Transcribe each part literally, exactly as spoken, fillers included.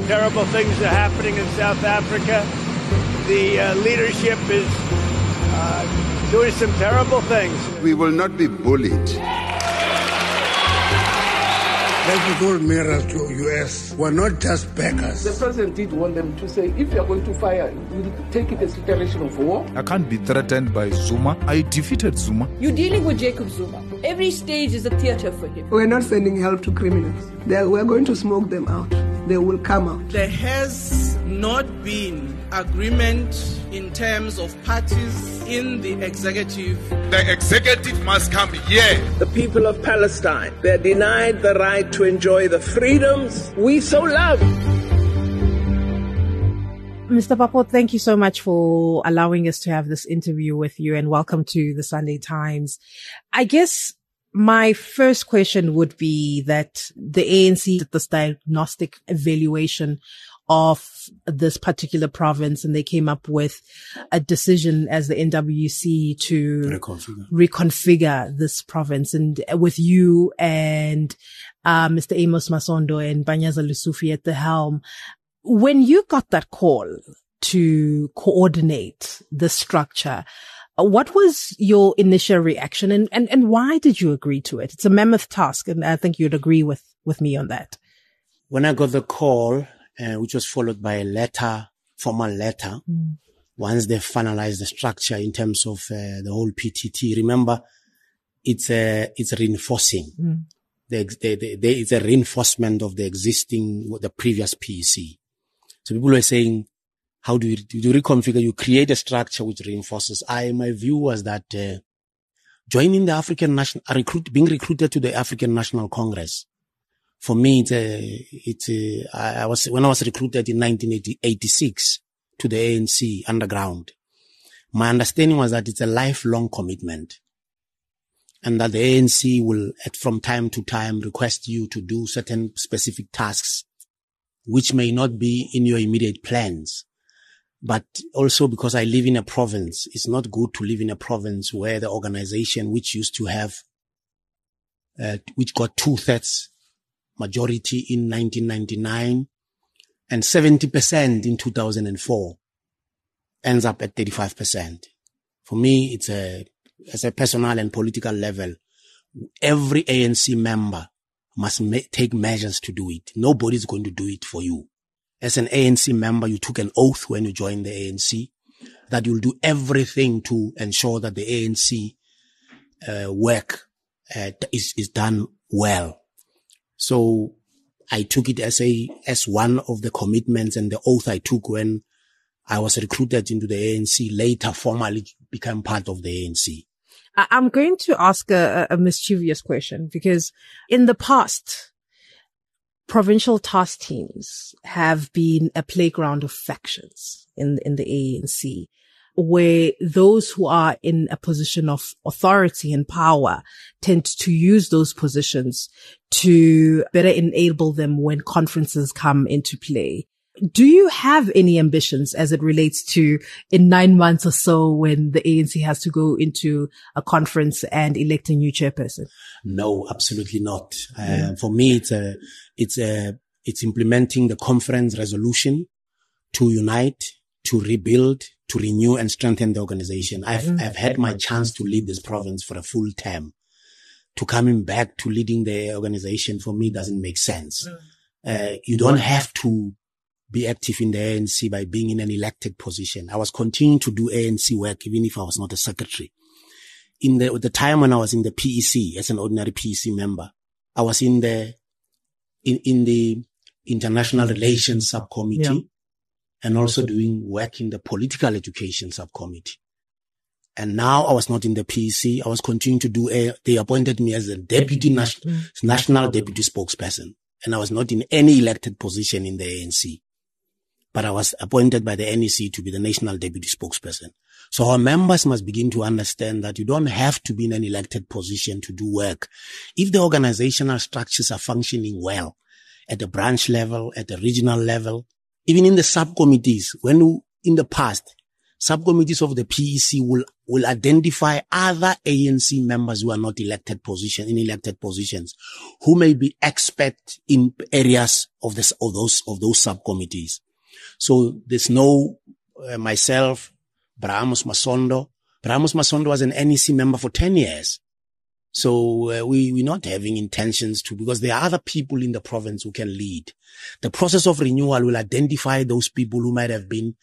terrible things are happening in South Africa. The uh, leadership is uh, doing some terrible things. We will not be bullied. Like we told Mira to U S, we're not just beggars. The president did want them to say, if you're going to fire, we'll take it as declaration of war. I can't be threatened by Zuma. I defeated Zuma. You're dealing with Jacob Zuma. Every stage is a theater for him. We're not sending help to criminals. They're, we're going to smoke them out. They will come out. There has not been agreement in terms of parties in the executive. The executive must come here. The people of Palestine, they're denied the right to enjoy the freedoms we so love. Mister Papot, thank you so much for allowing us to have this interview with you, and welcome to the Sunday Times. I guess my first question would be that the A N C did this diagnostic evaluation of this particular province, and they came up with a decision as the N W C to reconfigure, reconfigure this province. And with you and uh, Mister Amos Masondo and Panyaza Lesufi at the helm, when you got that call to coordinate the structure, what was your initial reaction, and, and, and why did you agree to it? It's a mammoth task, and I think you'd agree with, with me on that. When I got the call, uh, which was followed by a letter, formal letter, mm. once they finalized the structure in terms of uh, the whole P T T, remember, it's a, it's reinforcing. Mm. The, the, the, the, it's a reinforcement of the existing, the previous P E C. So people were saying, how do you, do you reconfigure? You create a structure which reinforces. I, my view was that, uh, joining the African National, recruit, being recruited to the African National Congress, for me, it's a, it's a, I was, when I was recruited in nineteen eighty-six to the A N C underground, my understanding was that it's a lifelong commitment, and that the A N C will, at, from time to time, request you to do certain specific tasks which may not be in your immediate plans. But also because I live in a province, it's not good to live in a province where the organization which used to have, uh, which got two-thirds majority in nineteen ninety-nine and seventy percent in two thousand four ends up at thirty-five percent. For me, it's a, as a personal and political level, every A N C member must ma- take measures to do it. Nobody's going to do it for you. As an A N C member, you took an oath when you joined the A N C that you'll do everything to ensure that the A N C uh, work uh, is, is done well. So I took it as a, as one of the commitments and the oath I took when I was recruited into the A N C, later formally became part of the A N C. I'm going to ask a, a mischievous question, because in the past, provincial task teams have been a playground of factions in, in the A N C, where those who are in a position of authority and power tend to use those positions to better enable them when conferences come into play. Do you have any ambitions as it relates to in nine months or so when the A N C has to go into a conference and elect a new chairperson? No, absolutely not. Yeah. Uh, for me, it's a, it's a, it's implementing the conference resolution to unite, to rebuild, to renew and strengthen the organization. I've, mm. I've had my chance to lead this province for a full term. To coming back to leading the organization for me doesn't make sense. Mm. Uh, you don't have to be active in the A N C by being in an elected position. I was continuing to do A N C work even if I was not a secretary. In the, the time when I was in the P E C as an ordinary P E C member, I was in the, in, in the international relations subcommittee yeah. and also doing work in the political education subcommittee. And now I was not in the P E C. I was continuing to do a, they appointed me as a deputy national, national deputy spokesperson. And I was not in any elected position in the A N C. But I was appointed by the N E C to be the national deputy spokesperson. So our members must begin to understand that you don't have to be in an elected position to do work. If the organizational structures are functioning well at the branch level, at the regional level, even in the subcommittees, when you, in the past, subcommittees of the P E C will, will identify other A N C members who are not elected position, in elected positions, who may be expert in areas of this, of those, of those subcommittees. So there's no, uh, myself, Brahmus Masondo. Brahmus Masondo was an N E C member for ten years. So uh, we, we're not having intentions to, because there are other people in the province who can lead. The process of renewal will identify those people who might have been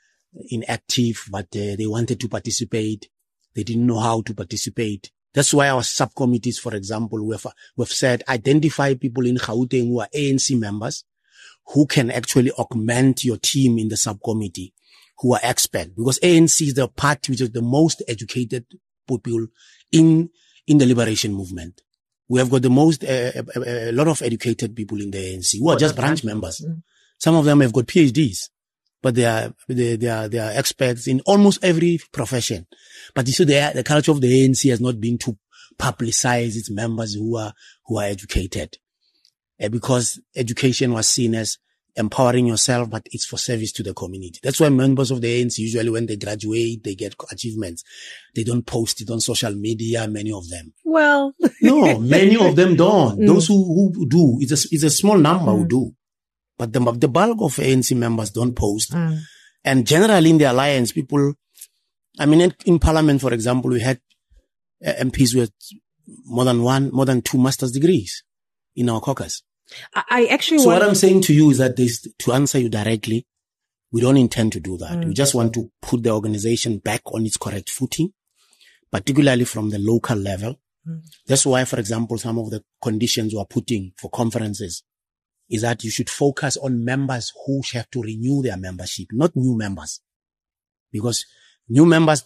inactive, but uh, they wanted to participate. They didn't know how to participate. That's why our subcommittees, for example, we've, we've said identify people in Gauteng who are A N C members who can actually augment your team in the subcommittee, who are expert, because A N C is the party which is the most educated people in in the liberation movement. We have got the most, uh, a, a lot of educated people in the A N C who are just branch members. Mm. Some of them have got P H Ds, but they are, they, they are, they are experts in almost every profession. But you see, the, the culture of the A N C has not been to publicize its members who are, who are educated. Uh, because education was seen as empowering yourself, but it's for service to the community. That's why members of the A N C, usually when they graduate, they get achievements. They don't post it on social media, many of them. Well, no, many of them don't. Mm. Those who, who do, it's a, it's a small number mm. who do. But the, the bulk of A N C members don't post. Mm. And generally in the alliance, people, I mean, in, in parliament, for example, we had uh, M Ps with more than one, more than two master's degrees in our caucus. I actually So want what I'm saying to you is that this, to answer you directly, we don't intend to do that. Mm. We just want to put the organization back on its correct footing, particularly from the local level. Mm. That's why, for example, some of the conditions we're putting for conferences is that you should focus on members who have to renew their membership, not new members. Because new members,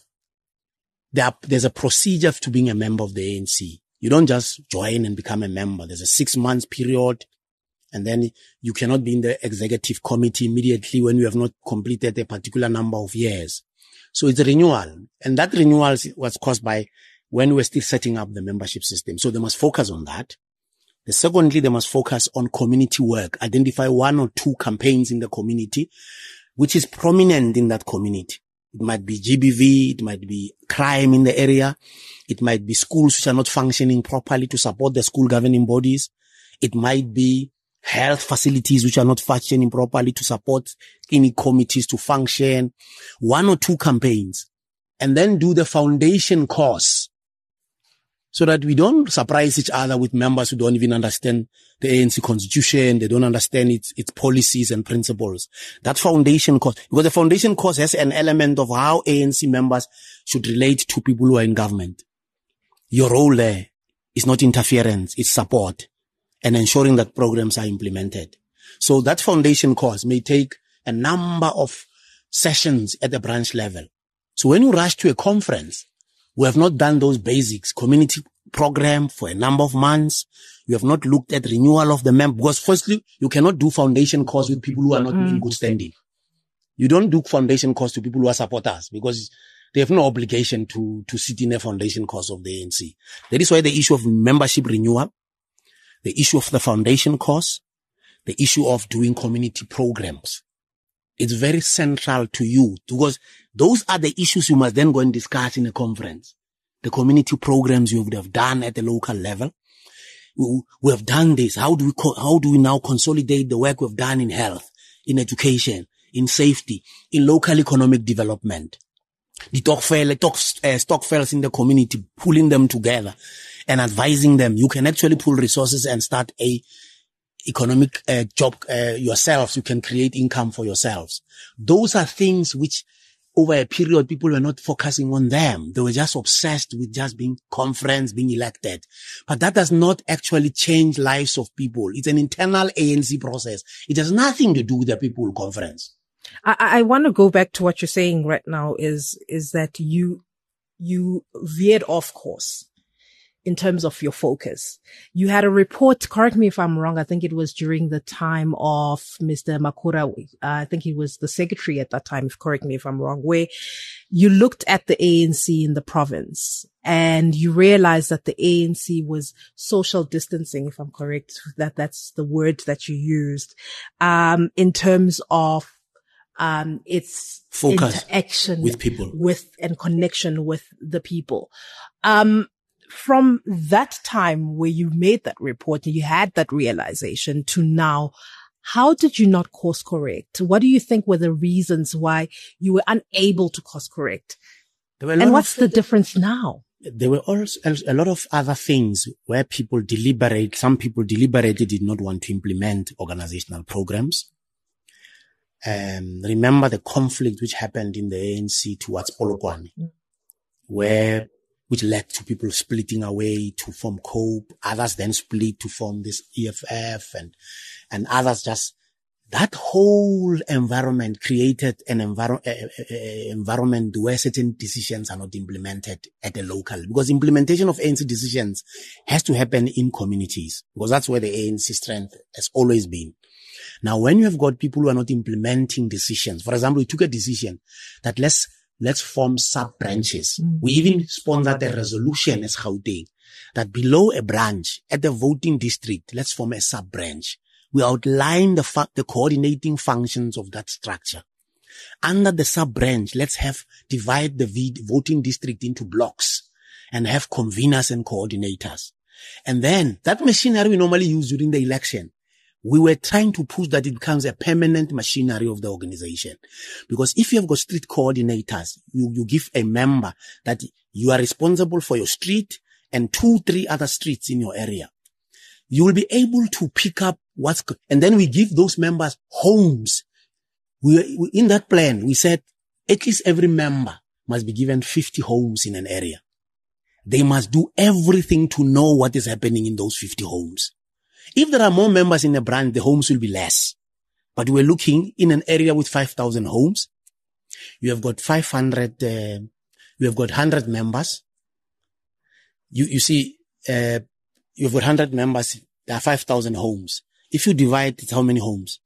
there are, there's a procedure to being a member of the A N C. You don't just join and become a member. There's a six months period. And then you cannot be in the executive committee immediately when you have not completed a particular number of years. So it's a renewal. And that renewal was caused by when we were still setting up the membership system. So they must focus on that. The secondly, they must focus on community work, identify one or two campaigns in the community, which is prominent in that community. It might be G B V. It might be crime in the area. It might be schools which are not functioning properly to support the school governing bodies. It might be health facilities which are not functioning properly to support any committees to function. One or two campaigns. And then do the foundation course so that we don't surprise each other with members who don't even understand the A N C constitution. They don't understand its, its policies and principles. That foundation course, because the foundation course has an element of how A N C members should relate to people who are in government. Your role there is not interference, it's support and ensuring that programs are implemented. So that foundation course may take a number of sessions at the branch level. So when you rush to a conference, we have not done those basics, community program for a number of months. You have not looked at renewal of the member, because firstly, you cannot do foundation course with people who are not mm. in good standing. You don't do foundation course to people who are supporters, because they have no obligation to, to sit in a foundation course of the A N C. That is why the issue of membership renewal, the issue of the foundation course, the issue of doing community programs, it's very central to you, because those are the issues you must then go and discuss in a conference. The community programs you would have done at the local level. We, we have done this. How do we, co- how do we now consolidate the work we've done in health, in education, in safety, in local economic development? The Stokvel, talk, uh, Stokvels in the community, pulling them together and advising them. You can actually pull resources and start a economic uh, job uh, yourselves. You can create income for yourselves. Those are things which over a period people were not focusing on them. They were just obsessed with just being conference, being elected. But that does not actually change lives of people. It's an internal A N C process. It has nothing to do with the people conference. I, I want to go back to what you're saying right now is, is that you, you veered off course in terms of your focus. You had a report, correct me if I'm wrong, I think it was during the time of Mister Makura, uh, I think he was the secretary at that time, if correct me if I'm wrong, where you looked at the A N C in the province and you realized that the A N C was social distancing, if I'm correct, that that's the word that you used, um, in terms of um, its focus interaction with people, with and connection with the people. Um, from that time where you made that report and you had that realization to now, how did you not course correct? What do you think were the reasons why you were unable to course correct? And what's the difference now? There were also a lot of other things where people deliberate, some people deliberately did not want to implement organizational programs. Um, remember the conflict which happened in the A N C towards Polokwane, where, which led to people splitting away to form COPE. Others then split to form this E F F and, and others just, that whole environment created an enviro- uh, uh, environment where certain decisions are not implemented at a local, because implementation of A N C decisions has to happen in communities, because that's where the A N C strength has always been. Now, when you have got people who are not implementing decisions, for example, we took a decision that let's, let's form sub-branches. Mm-hmm. We even sponsored a resolution as Gauteng that below a branch at the voting district, let's form a sub-branch. We outline the fa- the coordinating functions of that structure. Under the sub-branch, let's have divide the v- voting district into blocks and have conveners and coordinators. And then that machinery we normally use during the election, we were trying to push that it becomes a permanent machinery of the organization. Because if you have got street coordinators, you, you give a member that you are responsible for your street and two, three other streets in your area. You will be able to pick up what's, and then we give those members homes. We, we, in that plan, we said at least every member must be given fifty homes in an area. They must do everything to know what is happening in those fifty homes. If there are more members in a branch, the homes will be less. But we're looking in an area with five thousand homes. You have got five hundred, uh, you have got one hundred members. You, you see, uh, you've got one hundred members. There are five thousand homes. If you divide, it's how many homes?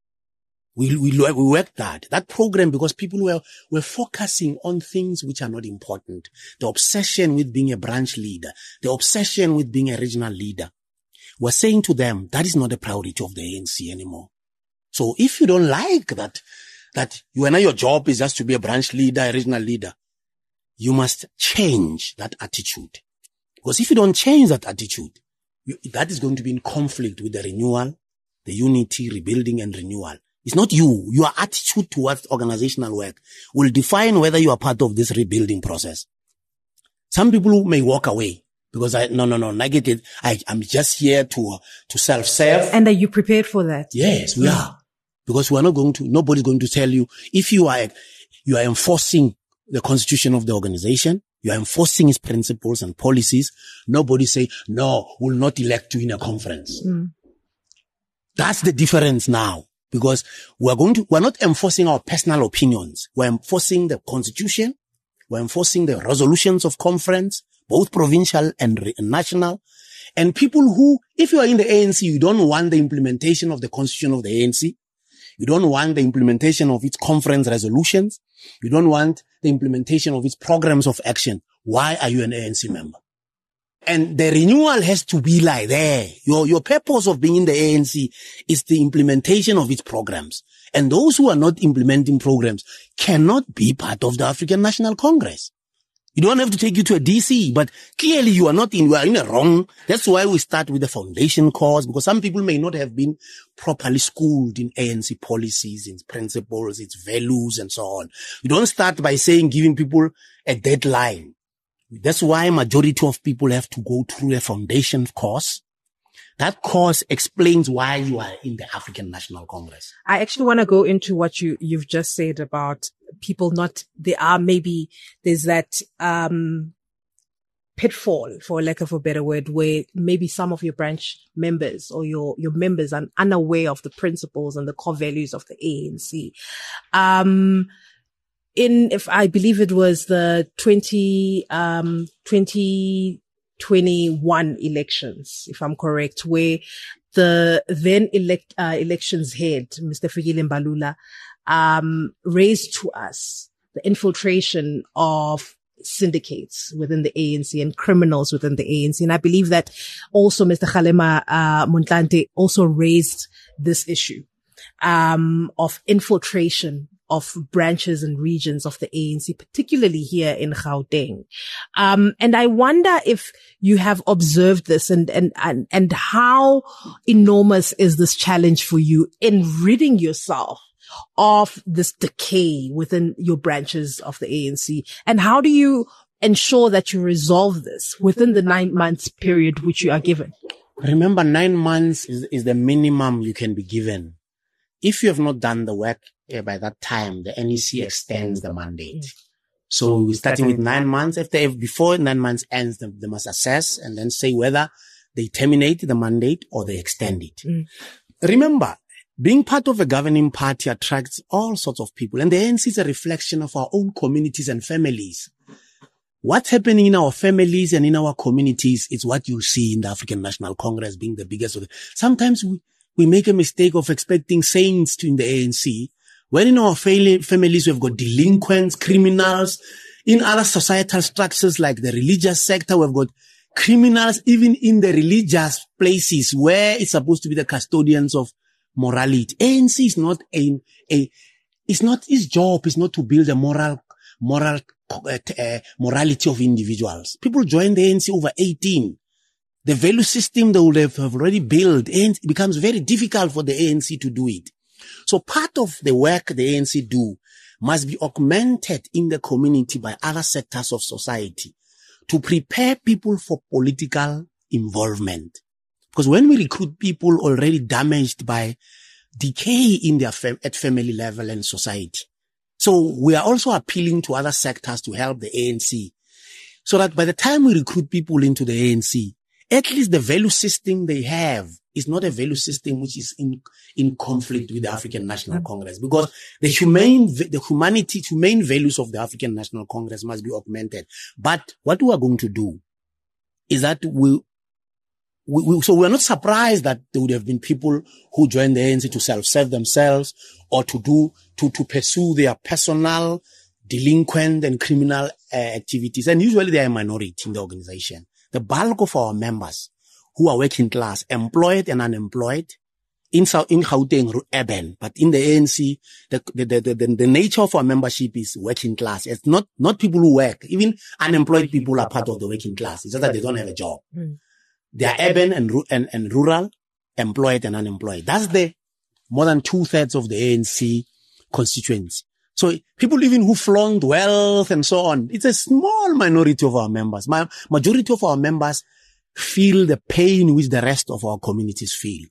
We, we, we worked that, that program, because people were, were focusing on things which are not important. The obsession with being a branch leader, the obsession with being a regional leader. We're saying to them, that is not a priority of the A N C anymore. So if you don't like that, that you and your job is just to be a branch leader, a regional leader, you must change that attitude. Because if you don't change that attitude, you, that is going to be in conflict with the renewal, the unity, rebuilding and renewal. It's not you. Your attitude towards organizational work will define whether you are part of this rebuilding process. Some people may walk away. Because I, no, no, no, negative. I, I'm just here to, to self-serve. And are you prepared for that? Yes, we are. Because we are not going to, nobody's going to tell you, if you are, you are enforcing the constitution of the organization, you are enforcing its principles and policies, nobody say, no, we'll not elect you in a conference. Mm. That's the difference now. Because we're going to, we're not enforcing our personal opinions. We're enforcing the constitution. We're enforcing the resolutions of conference, both provincial and re- national. And people who, if you are in the A N C, you don't want the implementation of the constitution of the A N C. You don't want the implementation of its conference resolutions. You don't want the implementation of its programs of action. Why are you an A N C member? And the renewal has to be like there. Your, your purpose of being in the A N C is the implementation of its programs. And those who are not implementing programs cannot be part of the African National Congress. You don't have to take you to a D C, but clearly you are not in, you are in a wrong. That's why we start with the foundation course, because some people may not have been properly schooled in A N C policies, its principles, its values, and so on. You don't start by saying, giving people a deadline. That's why majority of people have to go through a foundation course. That course explains why you are in the African National Congress. I actually want to go into what you, you've just said about people not, they are maybe, there's that, um, pitfall, for lack of a better word, where maybe some of your branch members or your, your members are unaware of the principles and the core values of the A N C. Um, in, if I believe it was the twenty, um, twenty twenty-one elections, if I'm correct, where the then elect, uh, elections head, Mister Fikile Mbalula, um, raised to us the infiltration of syndicates within the A N C and criminals within the A N C. And I believe that also Mister Kgalema, uh, Motlanthe also raised this issue, um, of infiltration of branches and regions of the A N C, particularly here in Gauteng. Um, and I wonder if you have observed this and, and, and, and how enormous is this challenge for you in ridding yourself of this decay within your branches of the A N C? And how do you ensure that you resolve this within the nine months period which you are given? Remember, nine months is, is the minimum you can be given. If you have not done the work uh, by that time, the N E C extends the mandate. Mm. So we're starting with nine months. After, before nine months ends, they, they must assess and then say whether they terminate the mandate or they extend it. Mm. Remember, being part of a governing party attracts all sorts of people, and the A N C is a reflection of our own communities and families. What's happening in our families and in our communities is what you see in the African National Congress being the biggest of the. Sometimes we, we make a mistake of expecting saints to in the A N C, when in our families we've got delinquents, criminals. In other societal structures like the religious sector, we've got criminals even in the religious places where it's supposed to be the custodians of morality. A N C is not a, a, it's not, its job is not to build a moral, moral, uh, uh, morality of individuals. People join the A N C over eighteen. The value system they would have, have already built, and it becomes very difficult for the A N C to do it. So part of the work the A N C do must be augmented in the community by other sectors of society to prepare people for political involvement. Because when we recruit people already damaged by decay in their fam- at family level and society. So we are also appealing to other sectors to help the A N C so that by the time we recruit people into the A N C, at least the value system they have is not a value system which is in, in conflict with the African National Congress, because the humane, the humanity, humane values of the African National Congress must be augmented. But what we are going to do is that we, we, we so we're not surprised that there would have been people who joined the A N C to self-serve themselves or to do, to, to pursue their personal delinquent and criminal uh, activities. And usually they are a minority in the organization. The bulk of our members who are working class, employed and unemployed, in South, in Gauteng, urban, but in the A N C, the, the, the, the, the nature of our membership is working class. It's not, not people who work. Even unemployed people are part of the working class. It's just that they don't have a job. Mm. They are urban and, and, and rural, employed and unemployed. That's the more than two thirds of the A N C constituency. So people even who flaunt wealth and so on, it's a small minority of our members. My majority of our members feel the pain which the rest of our communities feel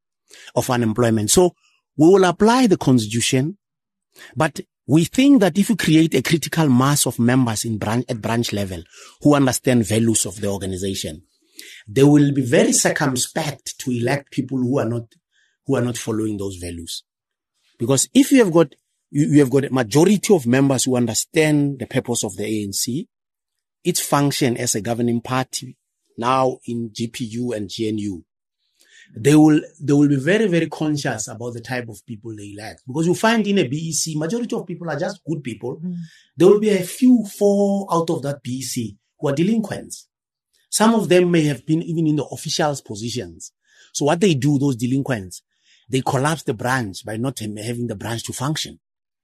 of unemployment. So we will apply the constitution, but we think that if we create a critical mass of members in branch, at branch level who understand values of the organization, they will be very circumspect to elect people who are not, who are not following those values. Because if you have got You, you have got a majority of members who understand the purpose of the A N C, its function as a governing party, now in G P U and G N U. They will, they will be very, very conscious about the type of people they elect. Because you find in a B E C, majority of people are just good people. Mm. There will be a few, four out of that B E C who are delinquents. Some of them may have been even in the officials' positions. So what they do, those delinquents, they collapse the branch by not having the branch to function.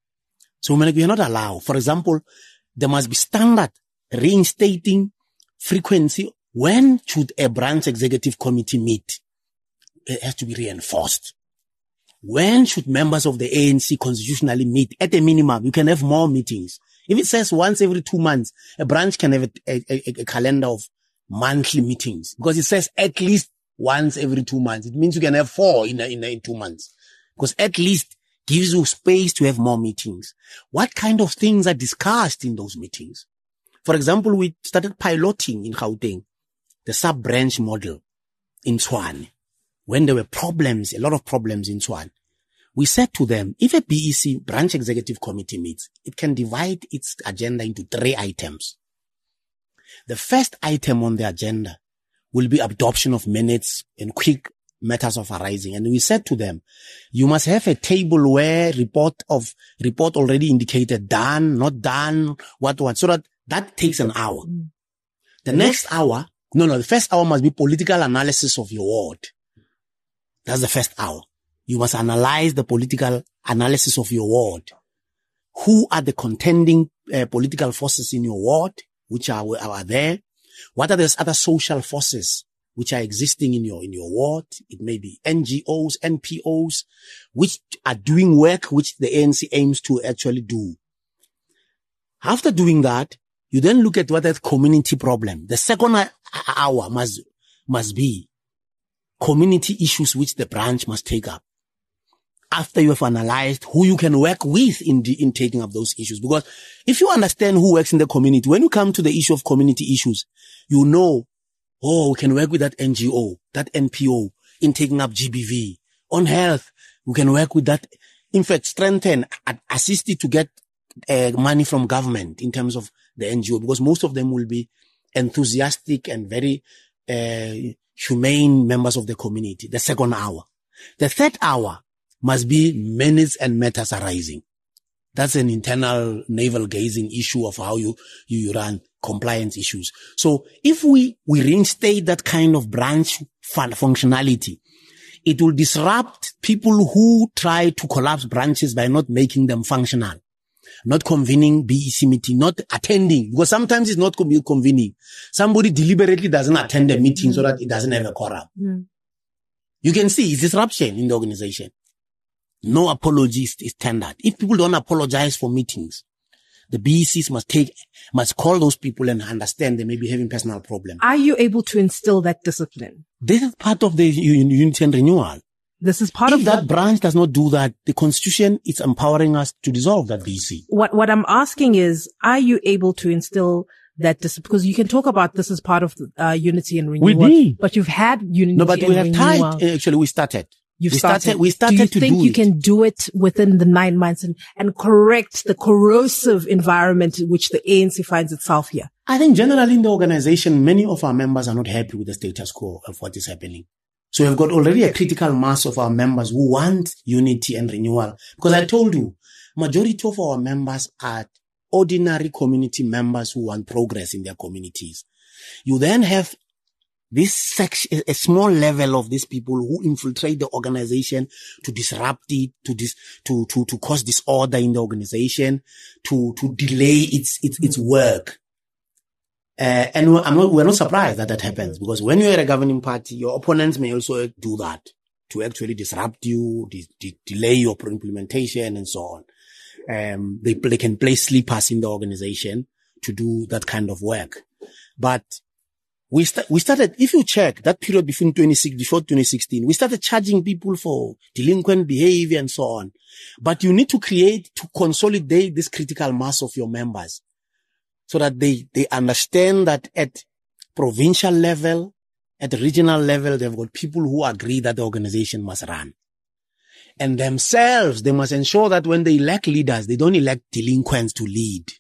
So we are not allowed. For example, there must be standard reinstating frequency. When should a branch executive committee meet? It has to be reinforced. When should members of the A N C constitutionally meet? At a minimum, you can have more meetings. If it says once every two months, a branch can have a, a, a calendar of monthly meetings, because it says at least once every two months. It means you can have four in, in, in two months, because at least gives you space to have more meetings. What kind of things are discussed in those meetings? For example, we started piloting in Gauteng the sub-branch model in Tshwane. When there were problems, a lot of problems in Tshwane, we said to them, if a B E C branch executive committee meets, it can divide its agenda into three items. The first item on the agenda will be adoption of minutes and quick matters of arising. And we said to them, you must have a table where report of report already indicated done, not done, what, what, so that that takes an hour. The next hour, no, no, the first hour must be political analysis of your ward. That's the first hour. You must analyze the political analysis of your ward. who are the contending uh, political forces in your ward, which are, are there? What are the other social forces which are existing in your, in your ward? It may be N G Os, N P Os, which are doing work which the A N C aims to actually do. After doing that, you then look at what that community problem. The second hour must, must be community issues which the branch must take up. After you have analyzed who you can work with in the, in taking up those issues. Because if you understand who works in the community, when you come to the issue of community issues, you know, oh, we can work with that N G O, that N P O in taking up G B V. On health, we can work with that. In fact, strengthen, assist it to get uh, money from government in terms of the N G O, because most of them will be enthusiastic and very uh, humane members of the community. The second hour. The third hour must be minutes and matters arising. That's an internal navel gazing issue of how you, you run compliance issues. So if we, we reinstate that kind of branch fun functionality, it will disrupt people who try to collapse branches by not making them functional, not convening B E C meeting, not attending, because sometimes it's not convening. Somebody deliberately doesn't attend a meeting so that it doesn't have a quorum. Mm. You can see it's disruption in the organization. No apology is tendered. If people don't apologize for meetings, the B E Cs must take, must call those people and understand they may be having personal problems. Are you able to instill that discipline? This is part of the unity and renewal. This is part if of that branch does not do that, the constitution is empowering us to dissolve that B E C. What, what I'm asking is, are you able to instill that discipline? Because you can talk about this as part of uh, unity and renewal. We did. But you've had unity no, but and we have renewal. tried. Actually, we started. You've we started. started. We started do you to think do you it. can do it within the nine months and, and correct the corrosive environment in which the A N C finds itself here? I think generally in the organization, many of our members are not happy with the status quo of what is happening. So we've got already a critical mass of our members who want unity and renewal. Because I told you, majority of our members are ordinary community members who want progress in their communities. You then have this section, a small level of these people who infiltrate the organization to disrupt it, to dis, to, to, to cause disorder in the organization, to, to delay its, its, its work. Uh, and I'm not, we're not surprised that that happens, because when you're a governing party, your opponents may also do that to actually disrupt you, de- de- delay your implementation and so on. Um, they, they can play sleepers in the organization to do that kind of work. But We st- we started, if you check that period between twenty-six, before twenty sixteen, we started charging people for delinquent behavior and so on. But you need to create, to consolidate this critical mass of your members so that they, they understand that at provincial level, at the regional level, they've got people who agree that the organization must run. And themselves, they must ensure that when they elect leaders, they don't elect delinquents to lead.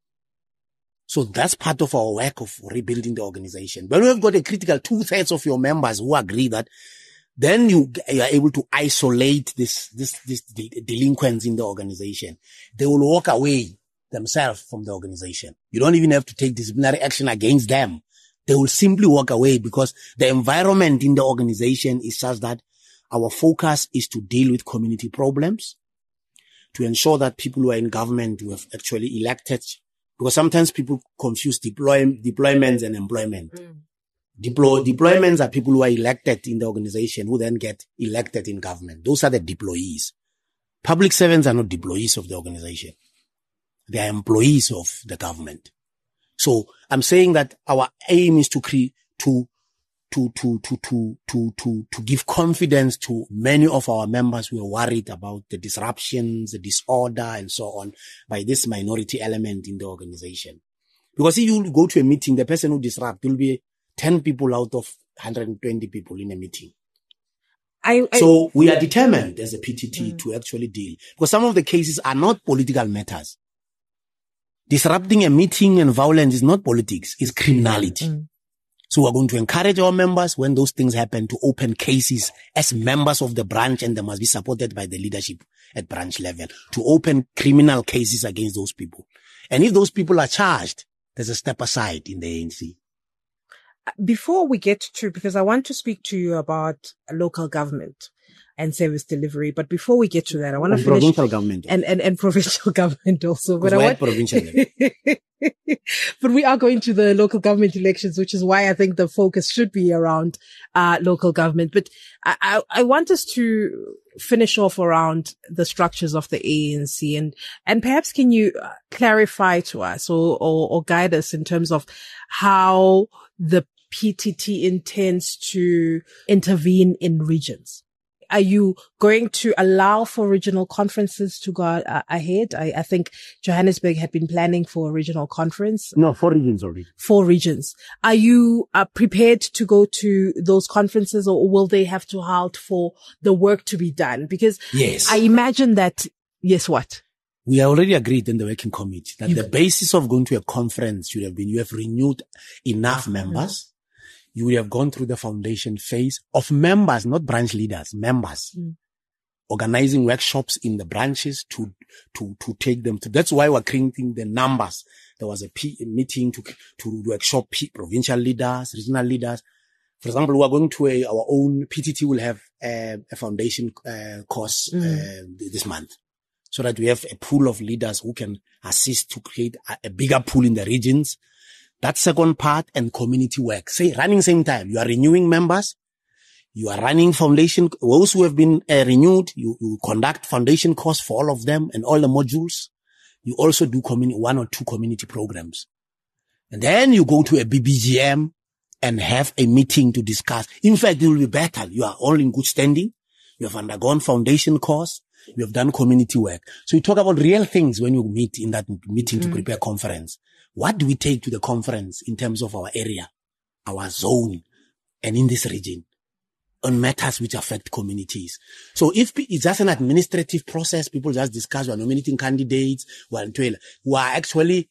So that's part of our work of rebuilding the organization. When we've got a critical two-thirds of your members who agree that, then you, you are able to isolate this, this, this delinquents in the organization. They will walk away themselves from the organization. You don't even have to take disciplinary action against them. They will simply walk away because the environment in the organization is such that our focus is to deal with community problems, to ensure that people who are in government who have actually elected. Because sometimes people confuse deploy, deployments and employment. Mm. Deploy, deployments are people who are elected in the organization who then get elected in government. Those are the deployees. Public servants are not deployees of the organization. They are employees of the government. So I'm saying that our aim is to create, to, to, to, to, to, to, to, to give confidence to many of our members who are worried about the disruptions, the disorder and so on by this minority element in the organization. Because if you go to a meeting, the person who disrupts will be ten people out of one hundred twenty people in a meeting. I, I, so we are determined as a P T T mm. to actually deal, because some of the cases are not political matters. Disrupting a meeting and violence is not politics, it's criminality. Mm. So we're going to encourage our members when those things happen to open cases as members of the branch, and they must be supported by the leadership at branch level to open criminal cases against those people. And if those people are charged, there's a step aside in the A N C. Before we get to, because I want to speak to you about local government, and service delivery. But before we get to that, I want to and finish provincial government and, and, and provincial government also. But I want, provincial but we are going to the local government elections, which is why I think the focus should be around, uh, local government. But I, I, I want us to finish off around the structures of the A N C, and, and perhaps can you clarify to us or, or, or guide us in terms of how the P T T intends to intervene in regions? Are you going to allow for regional conferences to go uh, ahead? I, I think Johannesburg had been planning for a regional conference. No, four regions already. Four regions. Are you uh, prepared to go to those conferences, or will they have to halt for the work to be done? Because yes, I imagine that, yes, what? We already agreed in the working committee that You- the basis of going to a conference should have been you have renewed enough members. You would have gone through the foundation phase of members, not branch leaders, members, Mm. organizing workshops in the branches to, to, to take them to. That's why we're creating the numbers. There was a, P, a meeting to, to workshop P, provincial leaders, regional leaders. For example, we're going to a, our own P T T will have a, a foundation uh, course Mm. uh, this month, so that we have a pool of leaders who can assist to create a, a bigger pool in the regions. That second part, and community work. Say, running same time. You are renewing members. You are running foundation. Those who have been uh, renewed, you, you conduct foundation course for all of them and all the modules. You also do communi- one or two community programs. And then you go to a B B G M and have a meeting to discuss. In fact, it will be better. You are all in good standing. You have undergone foundation course. You have done community work. So you talk about real things when you meet in that meeting Mm-hmm. to prepare conference. What do we take to the conference in terms of our area, our zone, and in this region on matters which affect communities? So if it's just an administrative process, people just discuss, we're nominating candidates, we're who are actually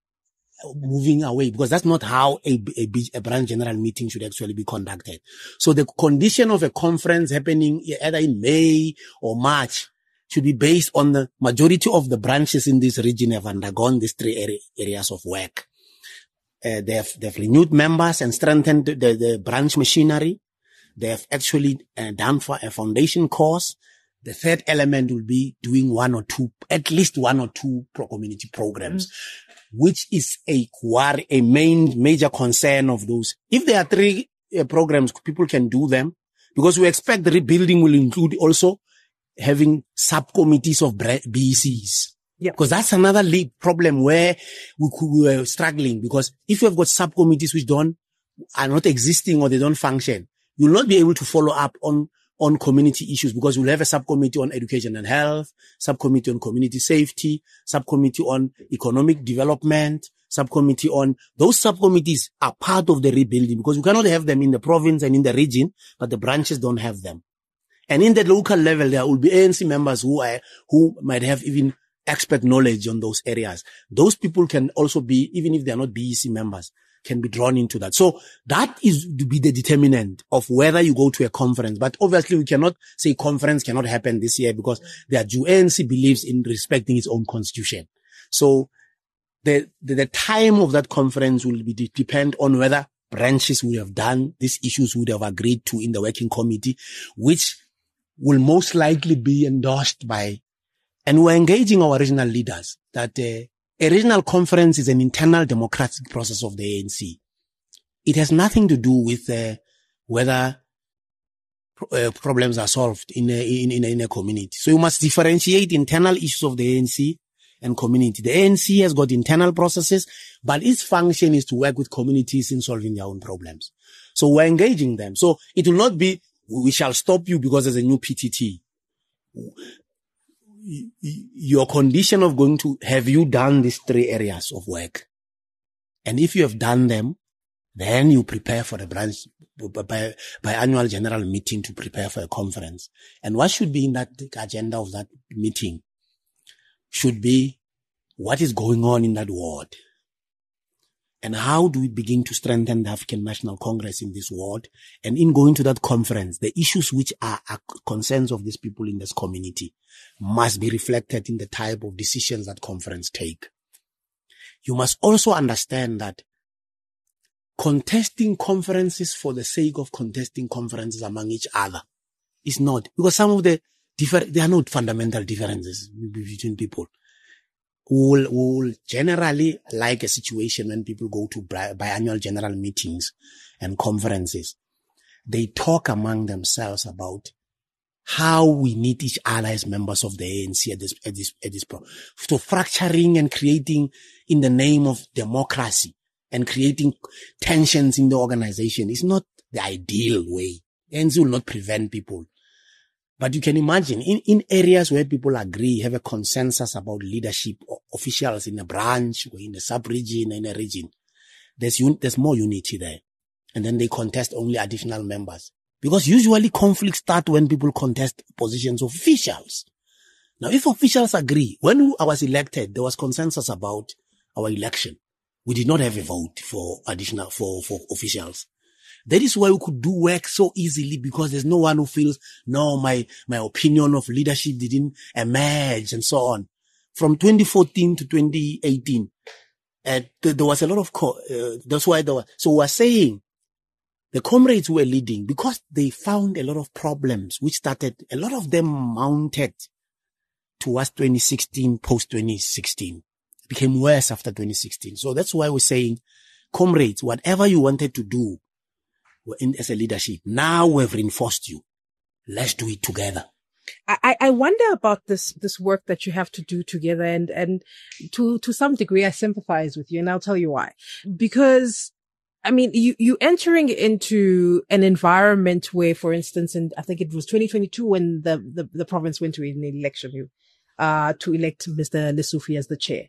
moving away, because that's not how a, a, a branch general meeting should actually be conducted. So the condition of a conference happening either in May or March should be based on the majority of the branches in this region have undergone these three area, areas of work. Uh, they have, they've renewed members and strengthened the, the branch machinery. They have actually uh, done for a foundation course. The third element will be doing one or two, at least one or two pro community programs, mm-hmm. which is a a main major concern of those. If there are three uh, programs, people can do them, because we expect the rebuilding will include also having subcommittees of B E Cs. Yeah. Because that's another lead problem where we, we were struggling, because if you have got subcommittees which don't, are not existing or they don't function, you'll not be able to follow up on, on community issues, because you'll have a subcommittee on education and health, subcommittee on community safety, subcommittee on economic development, subcommittee on, those subcommittees are part of the rebuilding, because you cannot have them in the province and in the region, but the branches don't have them. And in the local level, there will be A N C members who are, who might have even expert knowledge on those areas. Those people can also be, even if they are not B E C members, can be drawn into that. So that is to be the determinant of whether you go to a conference. But obviously we cannot say conference cannot happen this year, because the A N C believes in respecting its own constitution. So the, the, the time of that conference will be depend on whether branches would have done these issues, would have agreed to in the working committee, which will most likely be endorsed by, and we're engaging our regional leaders that uh, a regional conference is an internal democratic process of the A N C. It has nothing to do with uh, whether uh, problems are solved in a, in, in, a, in a community. So you must differentiate internal issues of the A N C and community. The A N C has got internal processes, but its function is to work with communities in solving their own problems. So we're engaging them. So it will not be, we shall stop you because there's a new P T T. Your condition of going to, have you done these three areas of work? And if you have done them, then you prepare for the branch, by, by annual general meeting to prepare for a conference. And what should be in that agenda of that meeting should be what is going on in that ward. And how do we begin to strengthen the African National Congress in this ward? And in going to that conference, the issues which are, are concerns of these people in this community must be reflected in the type of decisions that conference take. You must also understand that contesting conferences for the sake of contesting conferences among each other It's not. Because some of the different, there are not fundamental differences between people. We will, we will generally like a situation when people go to bi- biannual general meetings and conferences. They talk among themselves about how we need each other as members of the A N C at this, at this, at this point. So fracturing and creating in the name of democracy and creating tensions in the organization is not the ideal way. A N C will not prevent people. But you can imagine in, in areas where people agree, have a consensus about leadership or officials in a branch or in a sub-region, in a region, there's, un- there's more unity there. And then they contest only additional members. Because usually conflicts start when people contest positions of officials. Now, if officials agree, when I was elected, there was consensus about our election. We did not have a vote for additional, for, for officials. That is why we could do work so easily, because there's no one who feels, no, my, my opinion of leadership didn't emerge and so on. From twenty fourteen to twenty eighteen, uh, th- there was a lot of, co- uh, that's why there was, so we're saying, the comrades who were leading, because they found a lot of problems, which started, a lot of them mounted towards twenty sixteen, post twenty sixteen. It became worse after twenty sixteen. So that's why we're saying, comrades, whatever you wanted to do in, as a leadership, now we've reinforced you. Let's do it together. I, I wonder about this, this work that you have to do together, and, and to, to some degree, I sympathize with you, and I'll tell you why. Because I mean, you, you entering into an environment where, for instance, in, I think it was twenty twenty-two when the, the, the province went to an election, uh, to elect Mister Lesufi as the chair.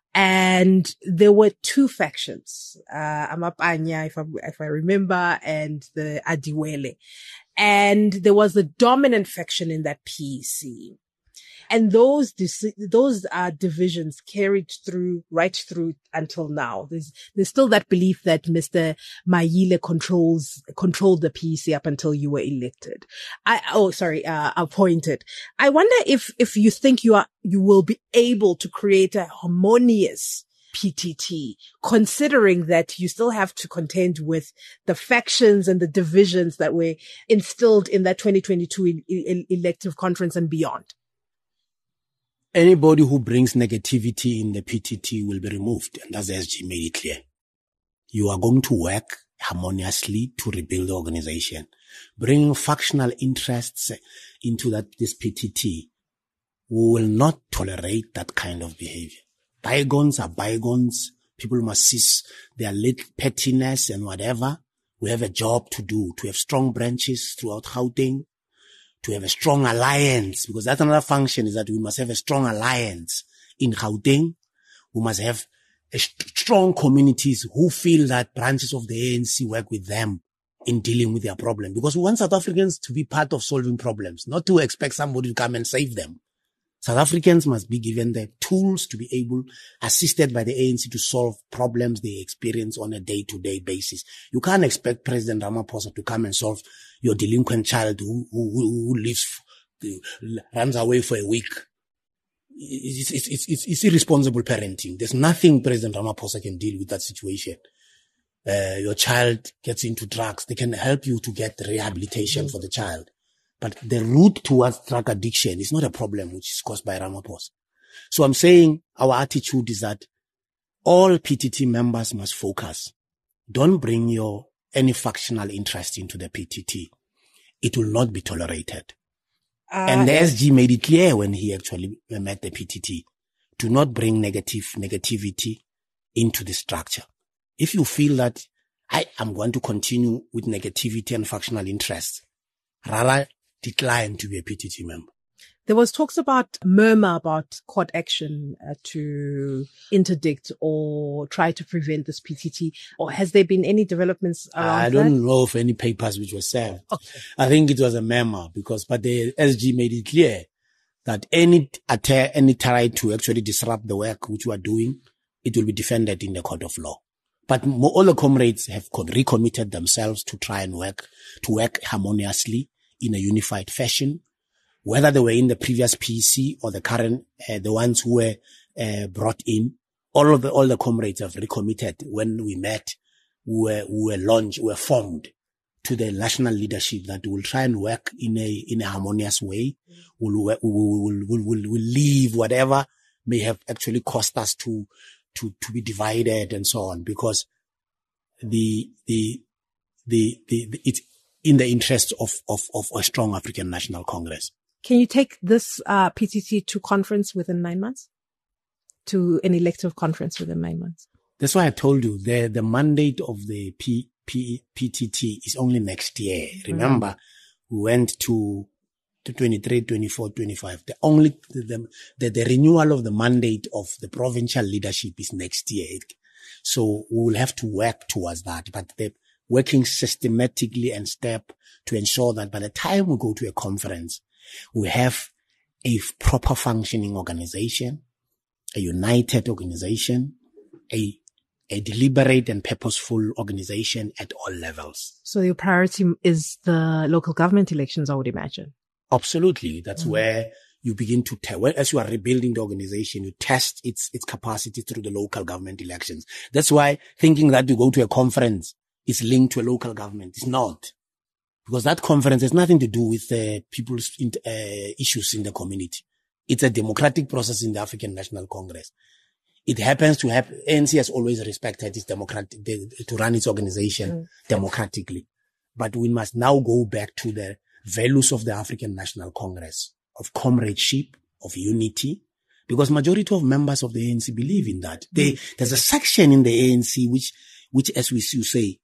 And there were two factions, uh, Amapanya, if I, if I remember, and the Adiwele. And there was the dominant faction in that P C. And those, those, uh, divisions carried through, right through until now. There's, there's still that belief that Mister Mayile controls, controlled the P C up until you were elected. I, oh, sorry, uh, appointed. I wonder if, if you think you are, you will be able to create a harmonious P T T, considering that you still have to contend with the factions and the divisions that were instilled in that twenty twenty-two e- e- elective conference and beyond. Anybody who brings negativity in the P T T will be removed. And that's the S G made it clear. You are going to work harmoniously to rebuild the organization. Bring factional interests into that, this P T T. We will not tolerate that kind of behavior. Bygones are bygones. People must cease their little pettiness and whatever. We have a job to do, to have strong branches throughout Gauteng, to have a strong alliance, because that's another function, is that we must have a strong alliance in Gauteng. We must have a strong communities who feel that branches of the A N C work with them in dealing with their problem. Because we want South Africans to be part of solving problems, not to expect somebody to come and save them. South Africans must be given the tools to be able, assisted by the A N C, to solve problems they experience on a day-to-day basis. You can't expect President Ramaphosa to come and solve your delinquent child who, who, who lives, runs away for a week. It's, it's, it's, it's, it's irresponsible parenting. There's nothing President Ramaphosa can deal with that situation. Uh, your child gets into drugs. They can help you to get rehabilitation mm-hmm. for the child. But the route towards drug addiction is not a problem which is caused by Ramaphosa. So I'm saying our attitude is that all P T T members must focus. Don't bring your any factional interest into the P T T. It will not be tolerated. Uh, and the yes. S G made it clear when he actually met the P T T, to not bring negative negativity into the structure. If you feel that I am going to continue with negativity and factional interests, rather decline to be a P T T member. There was talks about murmur about court action uh, to interdict or try to prevent this P T T. Or has there been any developments around I don't that? know of any papers which were served. Okay. I think it was a murmur because, but the S G made it clear that any attack, any try to actually disrupt the work which we are doing, it will be defended in the court of law. But all the comrades have recommitted themselves to try and work, to work harmoniously in a unified fashion, whether they were in the previous P C or the current, uh, the ones who were uh, brought in. All of the, all the comrades have recommitted. When we met, we were, we were launched, we were formed to the national leadership that will try and work in a, in a harmonious way. We'll, we'll, we'll, we'll, we'll, we'll leave whatever may have actually cost us to, to, to be divided and so on, because the, the, the, the, the it's in the interest of, of, of a strong African National Congress. Can you take this, uh, P T T to conference within nine months? To an elective conference within nine months? That's why I told you the, the mandate of the P, P, P T T is only next year. Remember, mm-hmm. we went to, to twenty-three, twenty-four, twenty-five. The only, the, the, the renewal of the mandate of the provincial leadership is next year. So we will have to work towards that, but the working systematically and step to ensure that by the time we go to a conference, we have a proper functioning organization, a united organization, a a deliberate and purposeful organization at all levels. So your priority is the local government elections, I would imagine. Absolutely. That's mm-hmm. where you begin to test, well, as you are rebuilding the organization, you test its, its capacity through the local government elections. That's why thinking that you go to a conference is linked to a local government. It's not. Because that conference has nothing to do with uh, people's uh, issues in the community. It's a democratic process in the African National Congress. It happens to have, A N C has always respected its democratic, to run its organization mm. democratically. But we must now go back to the values of the African National Congress, of comradeship, of unity, because majority of members of the A N C believe in that. They, there's a section in the A N C which, which, as we you say,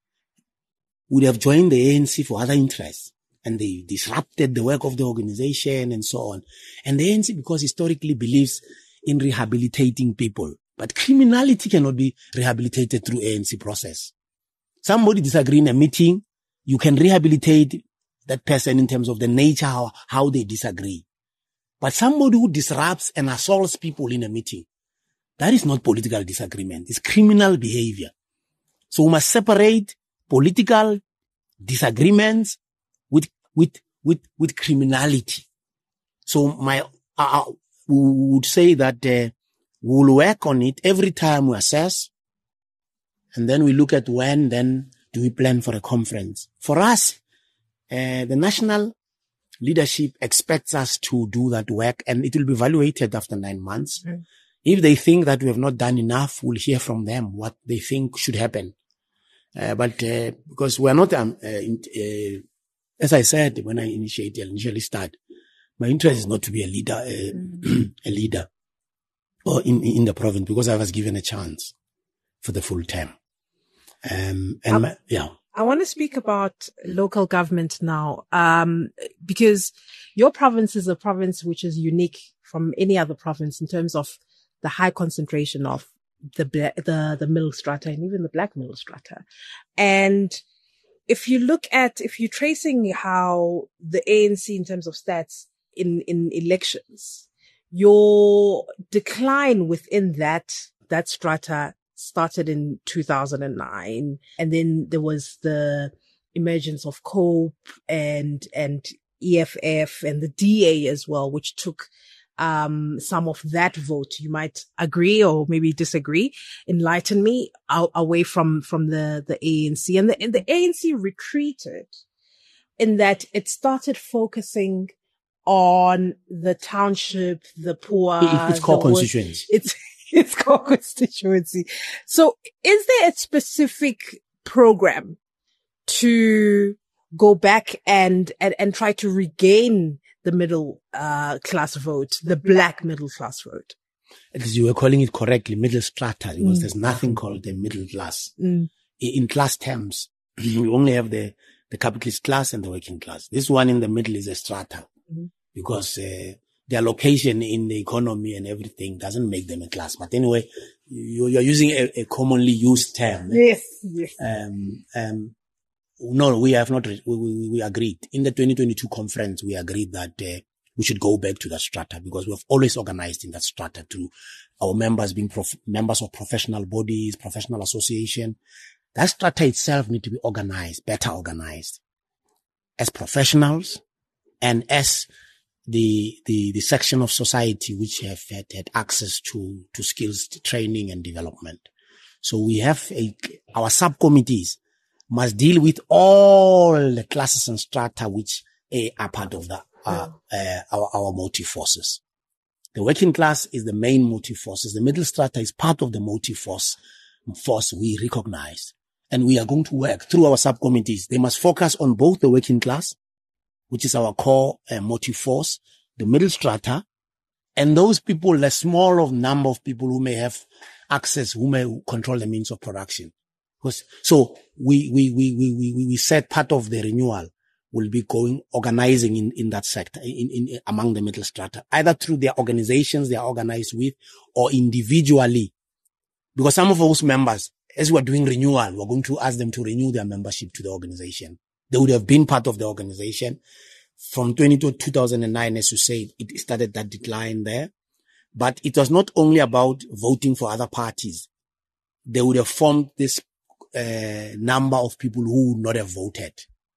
would have joined the A N C for other interests. And they disrupted the work of the organization and so on. And the A N C, because historically believes in rehabilitating people. But criminality cannot be rehabilitated through A N C process. Somebody disagree in a meeting, you can rehabilitate that person in terms of the nature, how, how they disagree. But somebody who disrupts and assaults people in a meeting, that is not political disagreement. It's criminal behavior. So we must separate political disagreements with, with, with, with criminality. So my, uh, we would say that, uh, we'll work on it every time we assess. And then we look at when then do we plan for a conference. For us, uh, the national leadership expects us to do that work, and it will be evaluated after nine months. Mm. If they think that we have not done enough, we'll hear from them what they think should happen. Uh, but, uh, because we're not, um, uh, in, uh, as I said, when I initiated, initially started, my interest is not to be a leader, uh, mm. a leader or in, in the province, because I was given a chance for the full term. Um, and my, yeah. I want to speak about local government now, um, because your province is a province which is unique from any other province in terms of the high concentration of the the the middle strata and even the black middle strata. And if you look at, if you're tracing how the A N C in terms of stats in in elections, your decline within that that strata started in two thousand nine, and then there was the emergence of COPE and and E F F and the D A as well, which took um some of that vote. You might agree or maybe disagree. Enlighten me, out, away from from the the A N C. And the and the A N C retreated in that it started focusing on the township, the poor, it's core constituency. It's It's core constituency. So is there a specific program to go back and, and, and try to regain the middle, uh, class vote, the black middle class vote? As you were calling it correctly, middle strata, because mm. there's nothing called the middle class. Mm. In class terms, we only have the, the capitalist class and the working class. This one in the middle is a strata mm. because, uh, their location in the economy and everything doesn't make them a class. But anyway, you, you're using a, a commonly used term. Yes, yes. Um, um, no, we have not, we, we, we agreed. In the twenty twenty-two conference, we agreed that uh, we should go back to that strata because we've always organized in that strata to our members being prof- members of professional bodies, professional association. That strata itself need to be organized, better organized as professionals and as the, the, the section of society which have had, had access to, to skills training and development. So we have a, our subcommittees must deal with all the classes and strata which uh, are part of the, uh, uh, our, our motive forces. The working class is the main motive forces. The middle strata is part of the motive force, force we recognize. And we are going to work through our subcommittees. They must focus on both the working class, which is our core uh, motive force, the middle strata, and those people, the small of number of people who may have access, who may control the means of production. Because, so we, we, we, we, we, we said part of the renewal will be going, organizing in, in that sector, in, in, among the middle strata, either through their organizations they are organized with or individually. Because some of those members, as we're doing renewal, we're going to ask them to renew their membership to the organization. They would have been part of the organization. From twenty to two thousand nine, as you said, it started that decline there. But it was not only about voting for other parties. They would have formed this uh, number of people who would not have voted.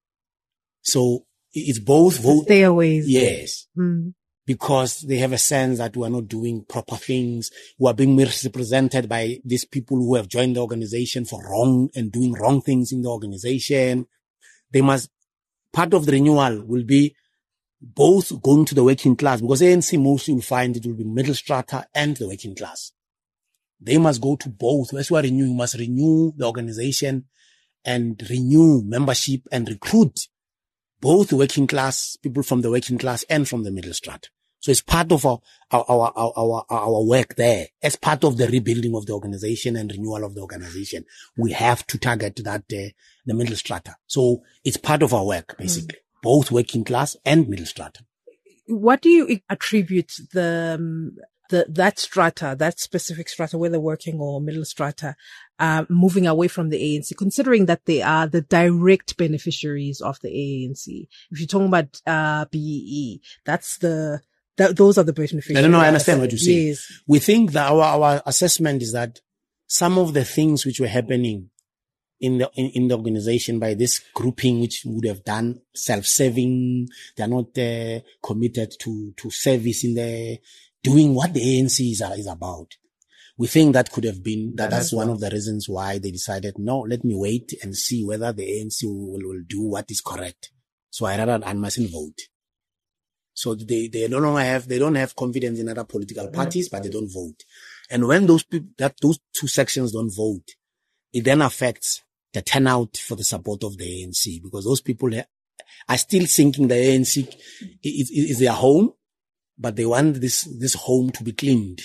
So it's both vote. Stayaways. Yes. Mm. Because they have a sense that we are not doing proper things. We are being misrepresented by these people who have joined the organization for wrong and doing wrong things in the organization. They must, part of the renewal will be both going to the working class, because A N C mostly will find it will be middle strata and the working class. They must go to both. As we are renewing, must renew the organization and renew membership and recruit both working class, people from the working class and from the middle strata. So it's part of our, our, our, our, our work there. As part of the rebuilding of the organization and renewal of the organization, we have to target that, uh, the middle strata. So it's part of our work, basically, mm. both working class and middle strata. What do you attribute the, um, the, that strata, that specific strata, whether working or middle strata, uh, moving away from the A N C, considering that they are the direct beneficiaries of the A N C? If you're talking about, uh, B E E, that's the, Th- those are the beneficiaries. I don't know. I understand what you say. Yes. We think that our, our assessment is that some of the things which were happening in the, in, in the organization by this grouping, which would have done self-serving, they are not uh, committed to, to service in the, doing what the A N C is, is about. We think that could have been, that that's one of the reasons why they decided, no, let me wait and see whether the A N C will, will do what is correct. So I rather, I mustn't vote. So they, they no longer have, they don't have confidence in other political parties, but they don't vote. And when those people, that those two sections don't vote, it then affects the turnout for the support of the A N C, because those people are still thinking the A N C is, is their home, but they want this, this home to be cleaned.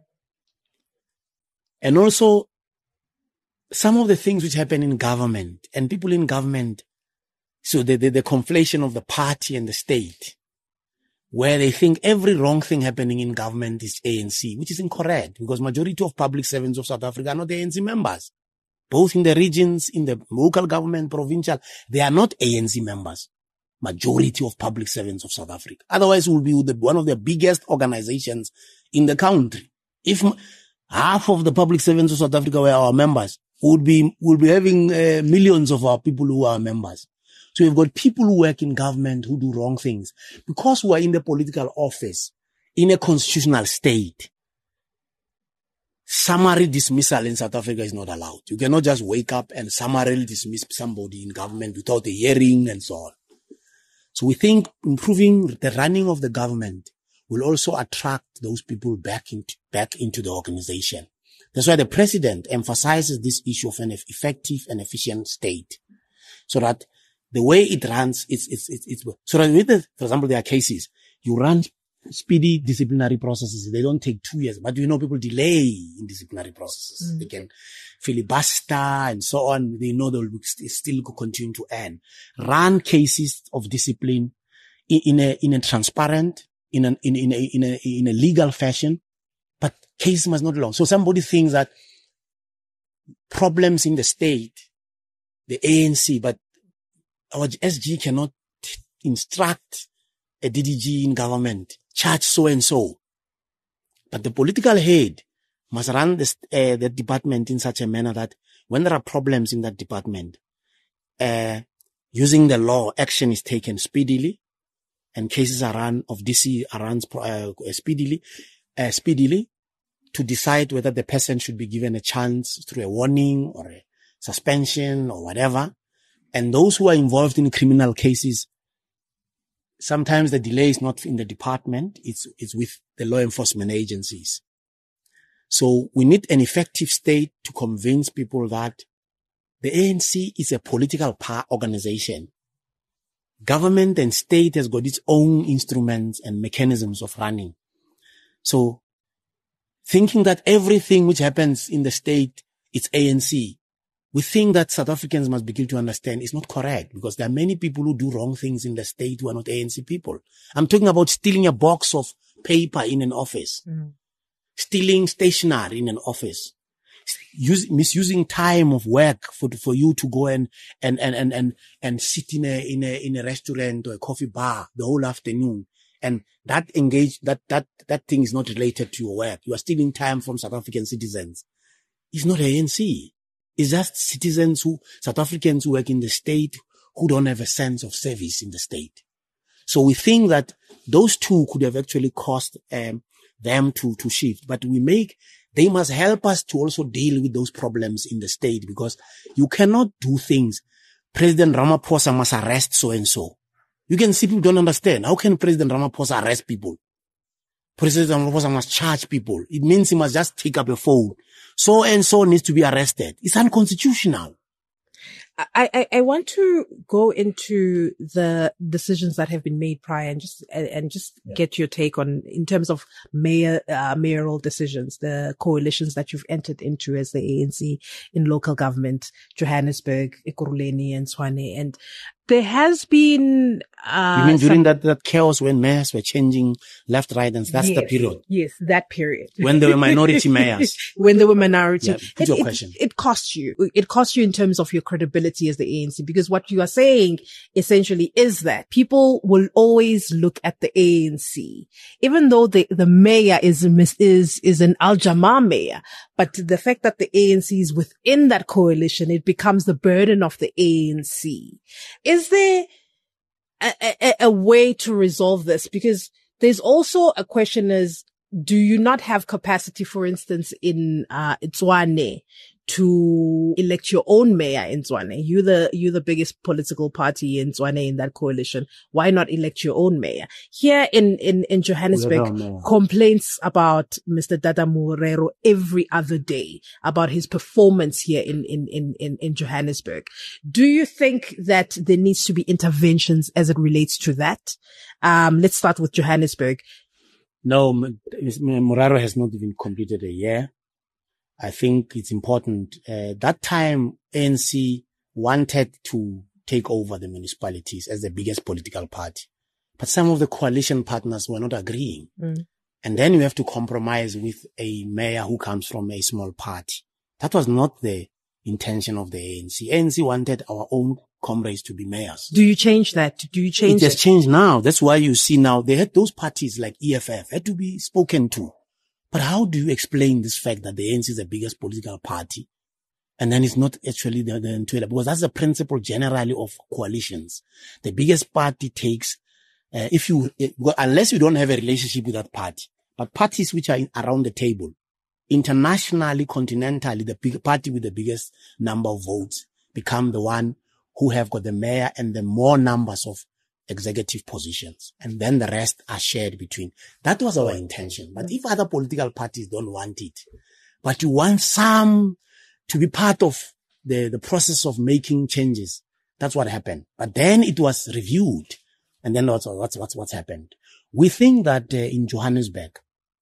And also some of the things which happen in government and people in government. So the, the, the conflation of the party and the state, where they think every wrong thing happening in government is A N C, which is incorrect, because majority of public servants of South Africa are not A N C members. Both in the regions, in the local government, provincial, they are not A N C members. Majority of public servants of South Africa. Otherwise, we'll be the, one of the biggest organizations in the country. If half of the public servants of South Africa were our members, we would be, we'll be having uh, millions of our people who are members. So we've got people who work in government who do wrong things. Because we are in the political office, in a constitutional state, summary dismissal in South Africa is not allowed. You cannot just wake up and summarily dismiss somebody in government without a hearing and so on. So we think improving the running of the government will also attract those people back into, back into the organization. That's why the president emphasizes this issue of an effective and efficient state, so that the way it runs, it's, it's, it's, it's, so that with the, for example, there are cases, you run speedy disciplinary processes. They don't take two years, but you know, people delay in disciplinary processes. Mm. They can filibuster and so on. They know they will still continue to earn. Run cases of discipline in, in a, in a transparent, in an, in, in a, in a, in a legal fashion, but cases must not long. So somebody thinks that problems in the state, the A N C, but our S G cannot instruct a D D G in government, charge so and so. But the political head must run this, uh, the department in such a manner that when there are problems in that department, uh, using the law, action is taken speedily, and cases are run of D C are run uh, speedily, uh, speedily to decide whether the person should be given a chance through a warning or a suspension or whatever. And those who are involved in criminal cases, sometimes the delay is not in the department, it's, it's with the law enforcement agencies. So we need an effective state to convince people that the A N C is a political power organization. Government and state has got its own instruments and mechanisms of running. So thinking that everything which happens in the state is A N C, we think that South Africans must begin to understand is not correct, because there are many people who do wrong things in the state who are not A N C people. I'm talking about stealing a box of paper in an office, mm. stealing stationery in an office, use, misusing time of work for, for you to go and, and, and, and, and, and sit in a, in a, in a restaurant or a coffee bar the whole afternoon. And that engage, that, that, that thing is not related to your work. You are stealing time from South African citizens. It's not A N C. It's just citizens who, South Africans who work in the state, who don't have a sense of service in the state. So we think that those two could have actually caused, um, them to, to shift. But we make, they must help us to also deal with those problems in the state, because you cannot do things. President Ramaphosa must arrest so and so. You can see people don't understand. How can President Ramaphosa arrest people? President Ramaphosa must charge people. It means he must just take up a phone. So and so needs to be arrested. It's unconstitutional. I, I, I want to go into the decisions that have been made prior and just, and just yeah. get your take on, in terms of mayor, uh, mayoral decisions, the coalitions that you've entered into as the A N C in local government, Johannesburg, Ekurhuleni and Tshwane. And there has been, uh, you mean during some, that, that chaos when mayors were changing left, right, and that's yes, the period? Yes, that period. When there were minority mayors. When there were minority. Yeah, it, your it, question. It costs you. It costs you in terms of your credibility as the A N C, because what you are saying essentially is that people will always look at the A N C, even though the, the mayor is, is, is an Al Jamaa mayor. But the fact that the A N C is within that coalition, it becomes the burden of the A N C. Is there a, a, a way to resolve this? Because there's also a question is, do you not have capacity, for instance, in, uh, Tshwane to elect your own mayor in Tshwane? You the, you the biggest political party in Tshwane in that coalition. Why not elect your own mayor? Here in, in, in Johannesburg, complaints about Mister Dada Morero every other day about his performance here in, in, in, in, in Johannesburg. Do you think that there needs to be interventions as it relates to that? Um, let's start with Johannesburg. No, Morero has not even completed a year. I think it's important. Uh, that time, A N C wanted to take over the municipalities as the biggest political party. But some of the coalition partners were not agreeing. Mm. And then you have to compromise with a mayor who comes from a small party. That was not the intention of the A N C. A N C wanted our own comrades to be mayors. Do you change that? Do you change it? It has changed now. That's why you see now they had those parties like E F F had to be spoken to. But how do you explain this fact that the A N C is the biggest political party and then it's not actually the, the Ntwela? Because that's the principle generally of coalitions. The biggest party takes, uh, if you, it, well, unless you don't have a relationship with that party, but parties which are in, around the table, internationally, continentally, the big party with the biggest number of votes become the one who have got the mayor and the more numbers of executive positions. And then the rest are shared between. That was our intention. But if other political parties don't want it, but you want some to be part of the, the process of making changes, that's what happened. But then it was reviewed. And then that's what's, what's, what's happened. We think that uh, in Johannesburg,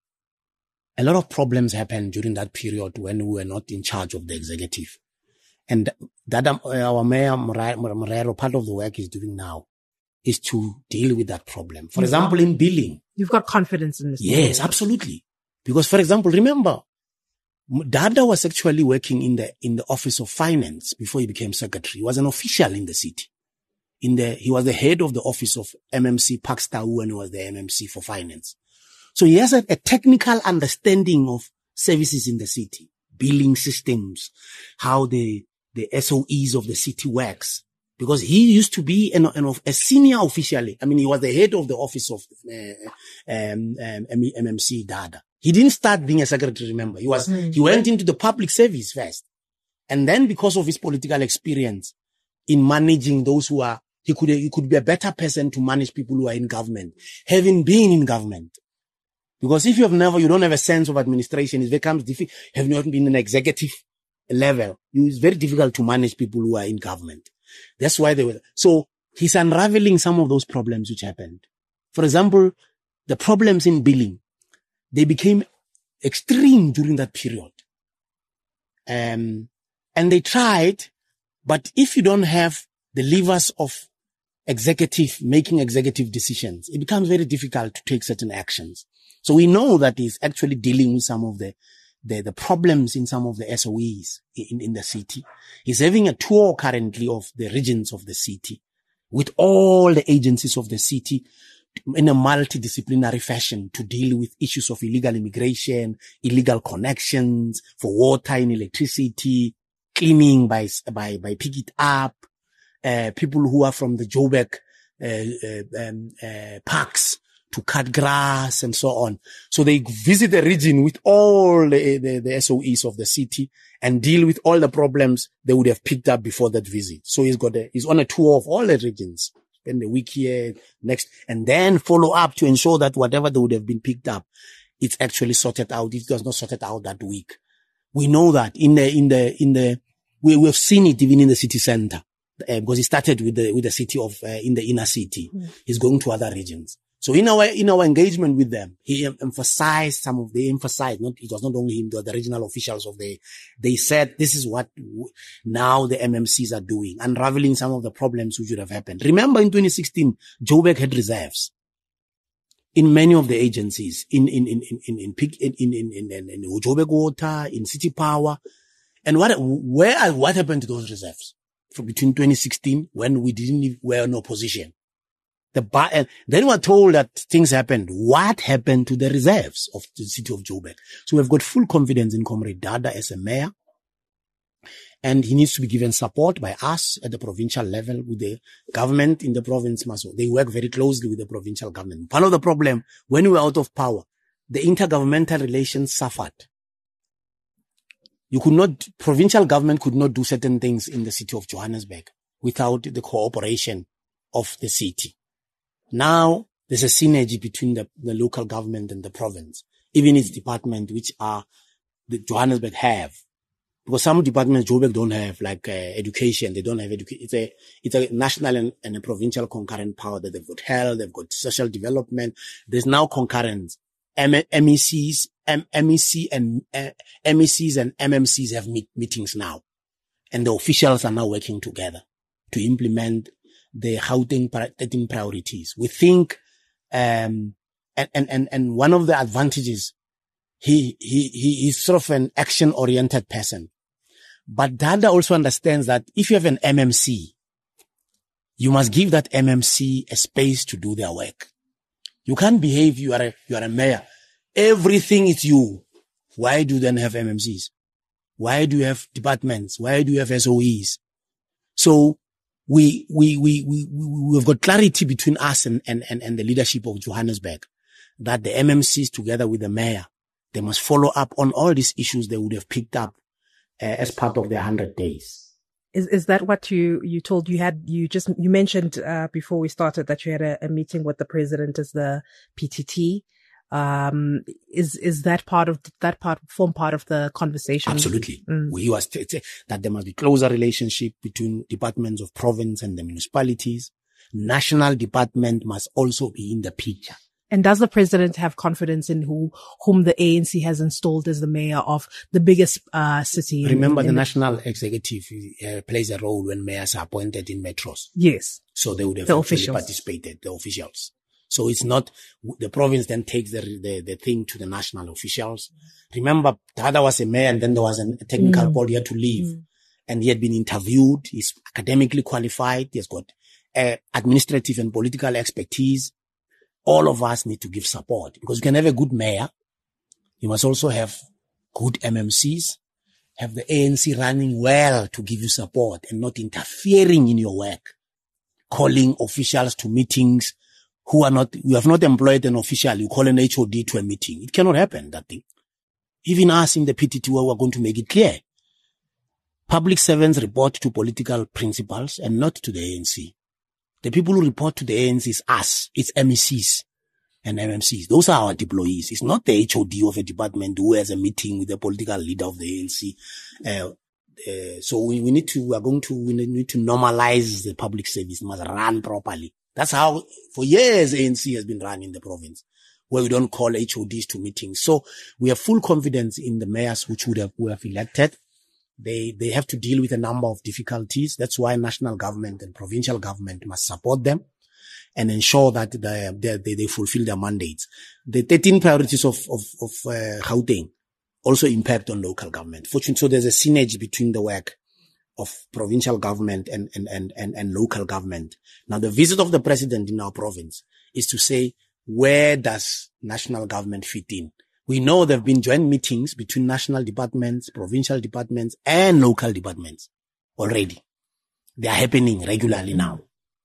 a lot of problems happened during that period when we were not in charge of the executive. And that um, our mayor, Morero, part of the work he's doing now is to deal with that problem. For example, in billing. You've got confidence in this. Yes, problem. Absolutely. Because, for example, remember, Dada was actually working in the, in the office of finance before he became secretary. He was an official in the city. In the, he was the head of the office of M M C Pakstau when he was the M M C for finance. So he has a, a technical understanding of services in the city, billing systems, how the, the S O Es of the city works. Because he used to be an, an, a senior officially. I mean, he was the head of the office of uh, um, um, M M C Dada. He didn't start being a secretary, remember. He was, mm. he went into the public service first. And then because of his political experience, in managing those who are, he could, he could be a better person to manage people who are in government, having been in government. Because if you have never, you don't have a sense of administration, it becomes difficult. Have not been an executive level. It's very difficult to manage people who are in government. That's why they were, so he's unraveling some of those problems which happened. For example, the problems in billing, they became extreme during that period. Um, and they tried, but if you don't have the levers of executive, making executive decisions, it becomes very difficult to take certain actions. So we know that he's actually dealing with some of the, the, the problems in some of the S O Es in, in the city. He's having a tour currently of the regions of the city with all the agencies of the city in a multidisciplinary fashion to deal with issues of illegal immigration, illegal connections for water and electricity, cleaning by, by, by pick it up, uh, people who are from the Joburg, uh, uh, um, uh, parks to cut grass and so on. So they visit the region with all the, the, the S O Es of the city and deal with all the problems they would have picked up before that visit. So he's got a, he's on a tour of all the regions. Spend a week here, next, and then follow up to ensure that whatever they would have been picked up, it's actually sorted out. It does not sorted out that week. We know that in the, in the, in the, we, we have seen it even in the city center, uh, because he started with the, with the city of, uh, in the inner city. Mm. He's going to other regions. So in our, in our engagement with them, he emphasized some of, they emphasized, not, it was not only him, the, the regional officials of the, they said, this is what w- now the M M Cs are doing, unraveling some of the problems which would have happened. Remember in twenty sixteen, Joburg had reserves in many of the agencies, in, in, in, in, in, in, in, in, in, in, in Joburg Water, in City Power. And what, where, what happened to those reserves? From between twenty sixteen, when we didn't, were in opposition. The bar, and then we're told that things happened. What happened to the reserves of the city of Joburg? So we've got full confidence in Comrade Dada as a mayor. And he needs to be given support by us at the provincial level with the government in the province. They work very closely with the provincial government. Part of the problem, when we were out of power, the intergovernmental relations suffered. You could not, provincial government could not do certain things in the city of Johannesburg without the cooperation of the city. Now, there's a synergy between the, the local government and the province, even its department, which are the Johannesburg have. Because some departments Joburg don't have, like uh, education, they don't have education. It's a, it's a national and, and a provincial concurrent power that they've got health, they've got social development. There's now concurrent. M- MECs, M- MEC and, uh, MECs and M M Cs have meet- meetings now. And the officials are now working together to implement the Gauteng thirteen priorities. We think, um, and, and, and, and one of the advantages, he, he, he is sort of an action oriented person. But Dada also understands that if you have an M M C, you must give that M M C a space to do their work. You can't behave, you are a, you are a mayor. Everything is you. Why do you then have M M Cs? Why do you have departments? Why do you have S O Es? So, We, we, we, we, we've got clarity between us and, and, and, and the leadership of Johannesburg that the M M Cs together with the mayor, they must follow up on all these issues they would have picked up uh, as part of their hundred days. Is, is that what you, you told you had, you just, you mentioned, uh, before we started that you had a, a meeting with the president as the P T T. Um, is, is that part of, that part, form part of the conversation? Absolutely. Mm. We was t- t- that there must be closer relationship between departments of province and the municipalities. National department must also be in the picture. And does the president have confidence in who, whom the A N C has installed as the mayor of the biggest, uh, city? Remember in, the in national executive uh, plays a role when mayors are appointed in metros. Yes. So they would have the actually officials. participated, the officials. So it's not, the province then takes the, the, the thing to the national officials. Remember, Dada was a mayor and then there was a technical mm. board he had to leave. Mm. And he had been interviewed. He's academically qualified. He's got uh, administrative and political expertise. All of us need to give support because you can have a good mayor. You must also have good M M Cs, have the A N C running well to give you support and not interfering in your work, calling officials to meetings who are not, you have not employed an official, you call an H O D to a meeting. It cannot happen, that thing. Even us in the P T T, we are going to make it clear. public servants report to political principals and not to the A N C. The people who report to the A N C is us. It's M E Cs and M M Cs. Those are our deployees. It's not the H O D of a department who has a meeting with the political leader of the A N C. Uh, uh, so we, we need to, we are going to, we need to normalize the public service. It must run properly. That's how, for years, A N C has been run in the province, where we don't call H O Ds to meetings. So we have full confidence in the mayors which would have, who have elected. They, they have to deal with a number of difficulties. That's why national government and provincial government must support them and ensure that they, they, they fulfill their mandates. The thirteen priorities of, of, of, uh, Gauteng also impact on local government. Fortunately, so there's a synergy between the work of provincial government and, and, and, and, and local government. Now, the visit of the president in our province is to say, where does national government fit in? We know there have been joint meetings between national departments, provincial departments, and local departments already. They are happening regularly now,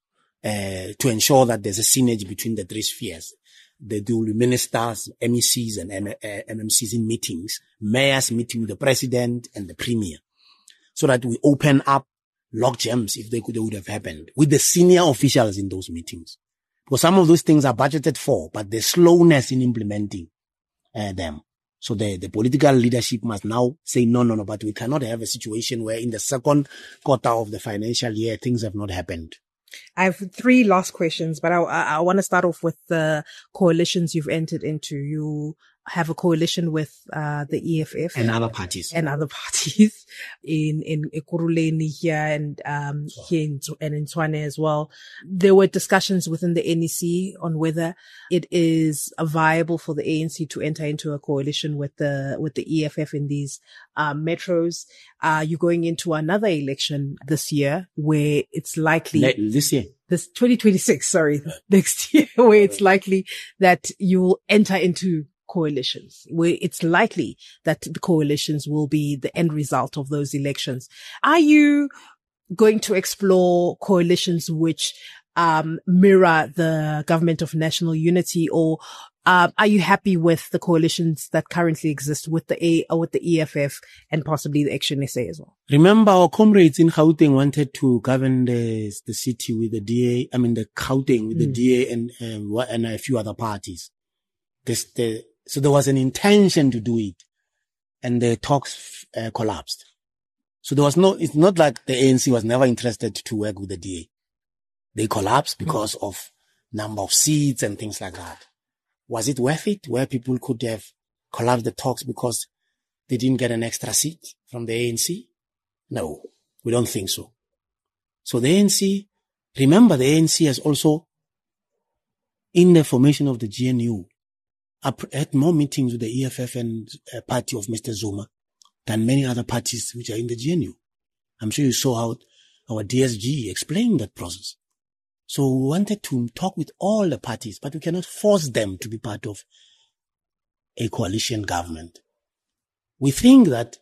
uh, to ensure that there's a synergy between the three spheres. The dual ministers, M E Cs, and M M Cs in meetings, mayors meeting with the president and the premier, so that we open up log jams if they could, they would have happened with the senior officials in those meetings. Because some of those things are budgeted for, but the slowness in implementing uh, them. So the, the political leadership must now say, no, no, no, but we cannot have a situation where in the second quarter of the financial year, things have not happened. I have three last questions, but I, I, I want to start off with the coalitions you've entered into. You have a coalition with uh the E F F and other parties and other parties in in Ekurhuleni here and um here in, and in Tshwane as well. There were discussions within the N E C on whether it is viable for the A N C to enter into a coalition with the with the E F F in these um metros. Uh you're going into another election this year where it's likely this year this twenty twenty-six sorry next year where it's likely that you will enter into coalitions, where it's likely that the coalitions will be the end result of those elections. Are you going to explore coalitions which um mirror the government of national unity, or um, are you happy with the coalitions that currently exist with the A or with the E F F and possibly the Action S A as well? Remember, our comrades in Gauteng wanted to govern the the city with the D A. I mean, the Gauteng with mm. the D A and um, and a few other parties. This the So there was an intention to do it, and the talks uh, collapsed. So there was no, it's not like the A N C was never interested to work with the D A. They collapsed because mm. of number of seats and things like that. Was it worth it, where people could have collapsed the talks because they didn't get an extra seat from the A N C? No, we don't think so. So the A N C, remember the A N C has also, in the formation of the G N U, I had more meetings with the E F F and uh, party of Mister Zuma than many other parties which are in the G N U. I'm sure you saw how our D S G explained that process. So we wanted to talk with all the parties, but we cannot force them to be part of a coalition government. We think that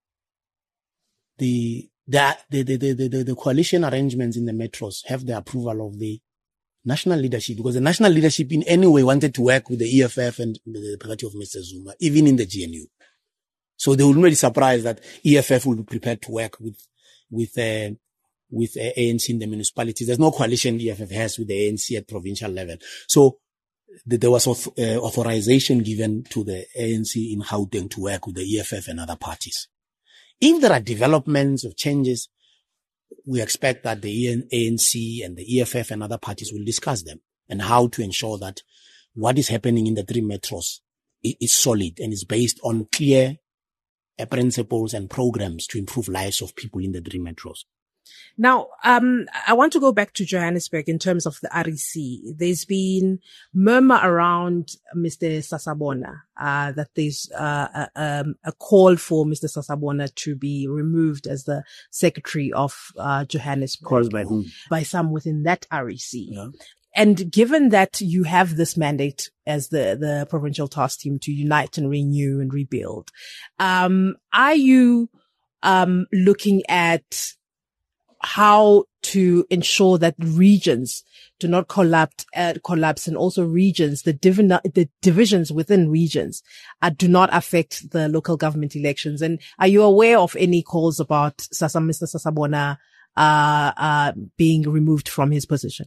the the the the the, the, the coalition arrangements in the metros have the approval of the national leadership, because the national leadership in any way wanted to work with the E F F and the party of Mister Zuma, even in the G N U. So they wouldn't be surprised that E F F will be prepared to work with, with, uh, with uh, A N C in the municipalities. There's no coalition E F F has with the A N C at provincial level. So th- there was auth- uh, authorization given to the A N C in Gauteng to work with the E F F and other parties. If there are developments or changes, we expect that the A N C and the E F F and other parties will discuss them and how to ensure that what is happening in the three metros is solid and is based on clear principles and programs to improve lives of people in the three metros. Now, um, I want to go back to Johannesburg in terms of the R E C. There's been murmur around Mister Sasabona, uh, that there's, uh, a, um, a call for Mister Sasabona to be removed as the secretary of, uh, Johannesburg. Calls by whom? By some within that R E C. Yeah. And given that you have this mandate as the, the provincial task team to unite and renew and rebuild, um, are you, um, looking at how to ensure that regions do not collapse, uh, collapse, and also regions, the, divi- the divisions within regions uh, do not affect the local government elections? And are you aware of any calls about Sasa, Mister Sasabona uh, uh, being removed from his position?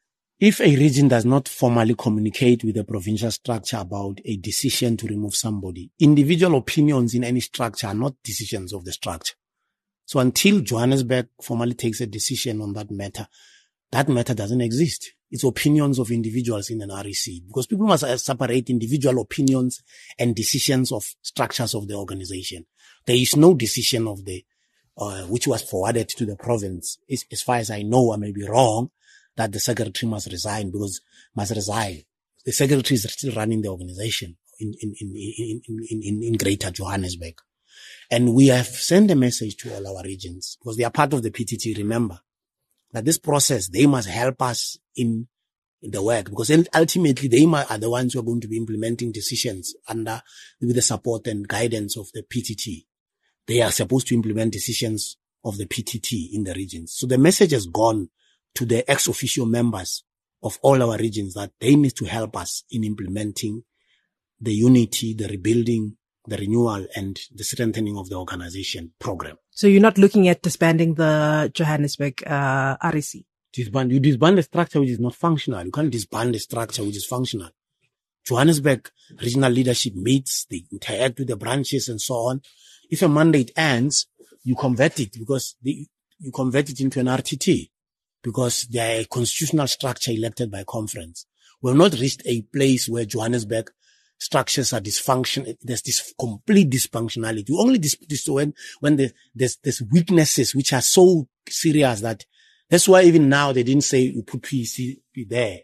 If a region does not formally communicate with the provincial structure about a decision to remove somebody, individual opinions in any structure are not decisions of the structure. So until Johannesburg formally takes a decision on that matter, that matter doesn't exist. It's opinions of individuals in an R E C, because people must separate individual opinions and decisions of structures of the organization. There is no decision of the, uh, which was forwarded to the province. As, as far as I know, I may be wrong, that the secretary must resign, because must resign. The secretary is still running the organization in, in, in, in, in, in, in Greater Johannesburg. And we have sent a message to all our regions, because they are part of the P T T. Remember that this process, they must help us in, in the work, because ultimately they are the ones who are going to be implementing decisions under with the support and guidance of the P T T. They are supposed to implement decisions of the P T T in the regions. So the message has gone to the ex-officio members of all our regions that they need to help us in implementing the unity, the rebuilding, the renewal, and the strengthening of the organization program. So you're not looking at disbanding the Johannesburg uh, R E C? Disband, you disband a structure which is not functional. You can't disband a structure which is functional. Johannesburg regional leadership meets, they interact with the branches and so on. If a mandate ends, you convert it, because the, you convert it into an R T T, because they are a constitutional structure elected by conference. We have not reached a place where Johannesburg structures are dysfunctional. There's this complete dysfunctionality. Only this, this when, when the, there's, there's weaknesses which are so serious that that's why even now they didn't say you put P C P there.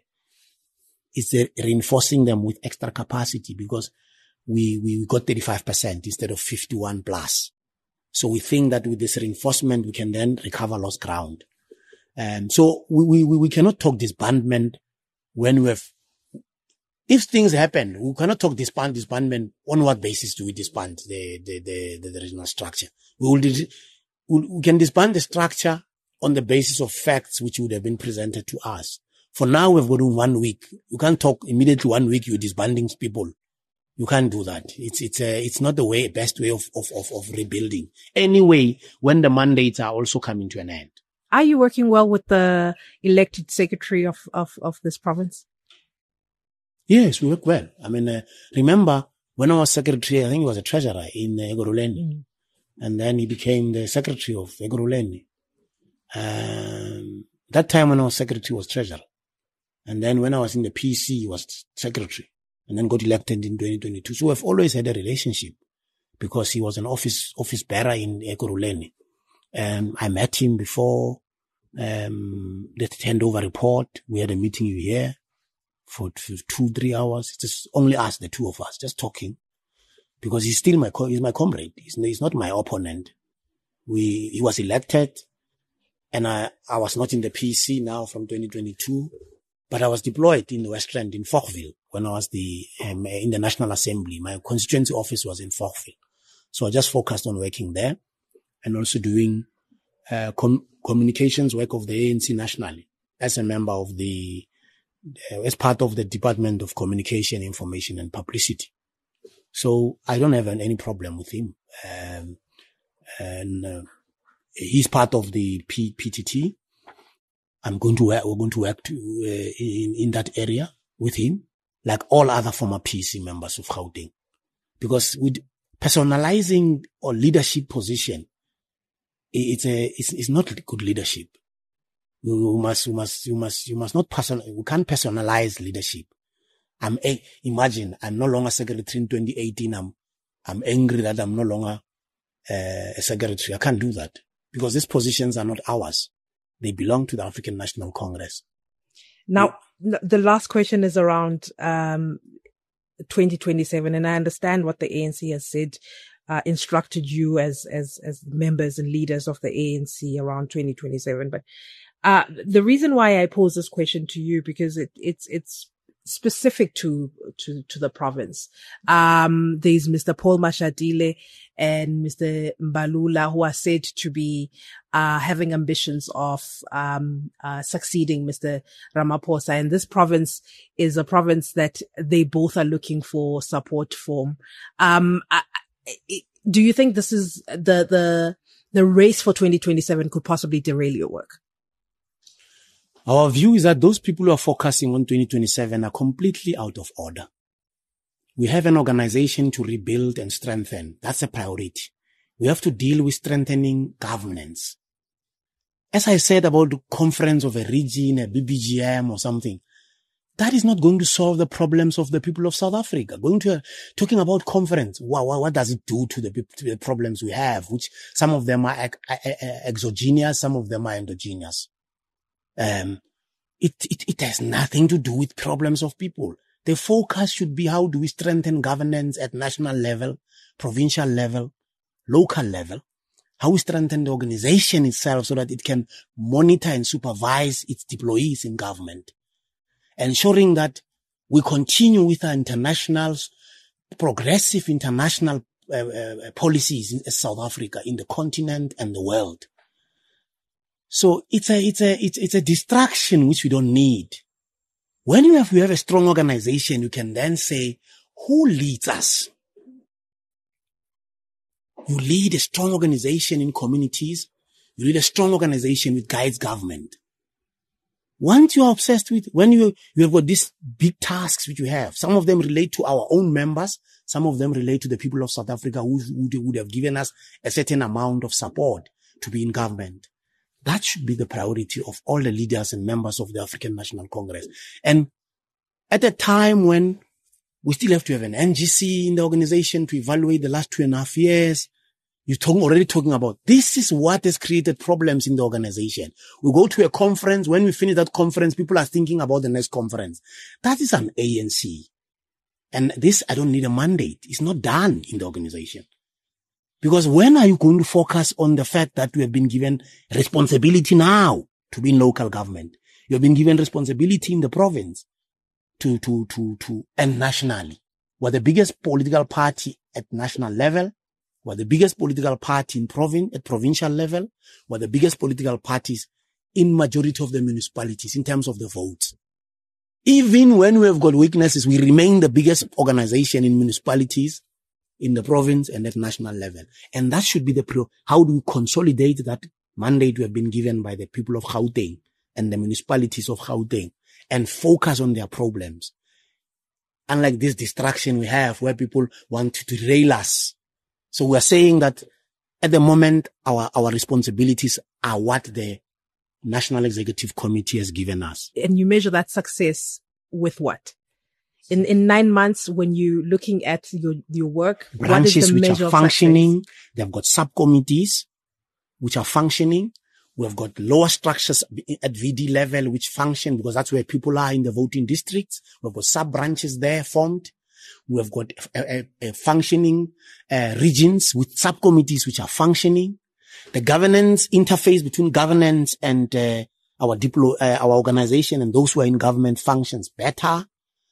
It's uh, reinforcing them with extra capacity, because we, we got thirty-five percent instead of fifty-one plus. So we think that with this reinforcement, we can then recover lost ground. Um, so we, we, we cannot talk disbandment when we have, if things happen, we cannot talk disband, disbandment. On what basis do we disband the, the, the, the, the regional structure? We will, we can disband the structure on the basis of facts which would have been presented to us. For now, we've got one week. You can't talk immediately one week, you're disbanding people. You can't do that. It's, it's a, it's not the way, best way of, of, of, of rebuilding. Anyway, when the mandates are also coming to an end. Are you working well with the elected secretary of, of, of this province? Yes, we work well. I mean, uh, remember when I was secretary, I think he was a treasurer in uh, Ekurhuleni. Mm. And then he became the secretary of Ekurhuleni. Um, that time when I was secretary, he was treasurer. And then when I was in the P C, he was secretary. And then got elected in twenty twenty-two. So we've always had a relationship, because he was an office, office bearer in Ekurhuleni. Um, I met him before, um, the handover report. We had a meeting here for two, three hours. It's just only us, the two of us, just talking, because he's still my, co- he's my comrade. He's, he's not my opponent. We, he was elected, and I, I was not in the P C now from twenty twenty-two, but I was deployed in the West Rand in Fochville when I was the, um, in the National Assembly. My constituency office was in Fochville. So I just focused on working there and also doing, uh, com- communications work of the A N C nationally as a member of the, uh, as part of the Department of Communication, Information and Publicity. So I don't have any problem with him. Um, and, uh, he's part of the P- PTT. I'm going to work, we're going to work to, uh, in, in that area with him, like all other former P C members of Gauteng. Because with personalizing or leadership position, it's a, it's, it's not good leadership. You must, you must, you must, you must not person, you can't personalize leadership. I'm, a, imagine I'm no longer secretary in twenty eighteen. I'm, I'm angry that I'm no longer uh, a secretary. I can't do that, because these positions are not ours. They belong to the African National Congress. Now, the last question is around, um, twenty twenty-seven. And I understand what the A N C has said, uh, instructed you as, as, as members and leaders of the A N C around twenty twenty-seven. But, uh, the reason why I pose this question to you, because it, it's, it's specific to, to, to the province. Um, there's Mister Paul Mashatile and Mister Mbalula, who are said to be uh, having ambitions of um, uh, succeeding Mister Ramaphosa. And this province is a province that they both are looking for support from. Um, I, I, do you think this is the the the race for twenty twenty-seven could possibly derail your work? Our view is that those people who are focusing on twenty twenty-seven are completely out of order. We have an organization to rebuild and strengthen. That's a priority. We have to deal with strengthening governance. As I said about the conference of a region, a B B G M or something, that is not going to solve the problems of the people of South Africa. Going to a, talking about conference, what, what, what does it do to the, to the problems we have, which some of them are exogenous, some of them are endogenous. Um, it, it, it has nothing to do with problems of people. The focus should be how do we strengthen governance at national level, provincial level, local level, how we strengthen the organization itself so that it can monitor and supervise its deployees in government, ensuring that we continue with our international, progressive international uh, uh, policies in South Africa, in the continent and the world. So it's a, it's a, it's, it's a distraction which we don't need. When you have, you have a strong organization, you can then say, who leads us? You lead a strong organization in communities. You lead a strong organization which guides government. Once you are obsessed with, when you, you have got these big tasks which you have, some of them relate to our own members, some of them relate to the people of South Africa who, who would have given us a certain amount of support to be in government. That should be the priority of all the leaders and members of the African National Congress. And at a time when we still have to have an N G C in the organization to evaluate the last two and a half years, you're talking, already talking about this is what has created problems in the organization. We go to a conference. When we finish that conference, people are thinking about the next conference. That is an A N C. And this, I don't need a mandate. It's not done in the organization. Because when are you going to focus on the fact that we have been given responsibility now to be in local government? You have been given responsibility in the province to, to, to, to, and nationally. We're the biggest political party at national level. We're the biggest political party in province, at provincial level. We're the biggest political parties in majority of the municipalities in terms of the votes. Even when we have got weaknesses, we remain the biggest organization in municipalities, in the province and at national level. And that should be the pro, how do we consolidate that mandate we have been given by the people of Gauteng and the municipalities of Gauteng and focus on their problems. Unlike this distraction we have where people want to derail us. So we are saying that at the moment, our, our responsibilities are what the National Executive Committee has given us. And you measure that success with what? In, in nine months, when you're looking at your, your work, branches what is the which measure are of functioning, success? they've got subcommittees which are functioning. We've got lower structures at V D level which function because that's where people are in the voting districts. We've got sub-branches there formed. We've got a, a, a functioning uh, regions with subcommittees which are functioning. The governance interface between governance and uh, our diplo- uh, our organization and those who are in government functions better.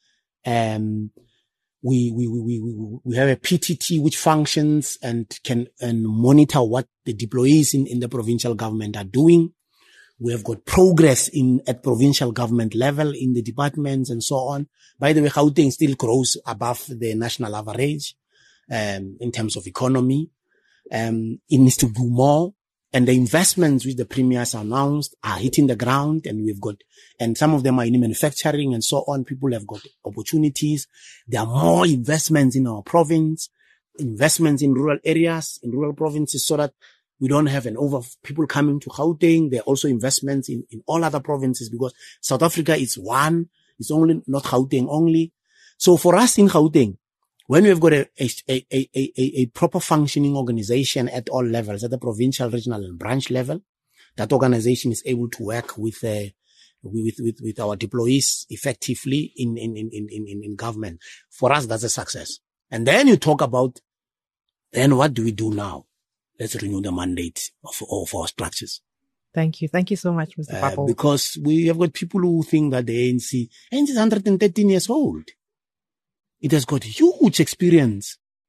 Um, we, we, we, we, we have a P T T which functions and can, and monitor what the deployees in, in the provincial government are doing. We have got progress in, at provincial government level in the departments and so on. By the way, Gauteng still grows above the national average, um, in terms of economy. Um, it needs to do more. And the investments which the premiers announced are hitting the ground, and we've got, and some of them are in manufacturing and so on. People have got opportunities. There are more investments in our province, investments in rural areas, in rural provinces, so that we don't have an over people coming to Gauteng. There are also investments in, in all other provinces because South Africa is one. It's only not Gauteng only. So for us in Gauteng, when we've got a, a, a, a, a, a proper functioning organization at all levels, at the provincial, regional and branch level, that organization is able to work with, uh, with, with, with our deployees effectively in, in, in, in, in, in government. For us, that's a success. And then you talk about, then what do we do now? Let's renew the mandate of, of our structures. Thank you. Thank you so much, Mister Uh, Papo. because we have got people who think that the A N C, A N C is one hundred thirteen years old. It has got huge experience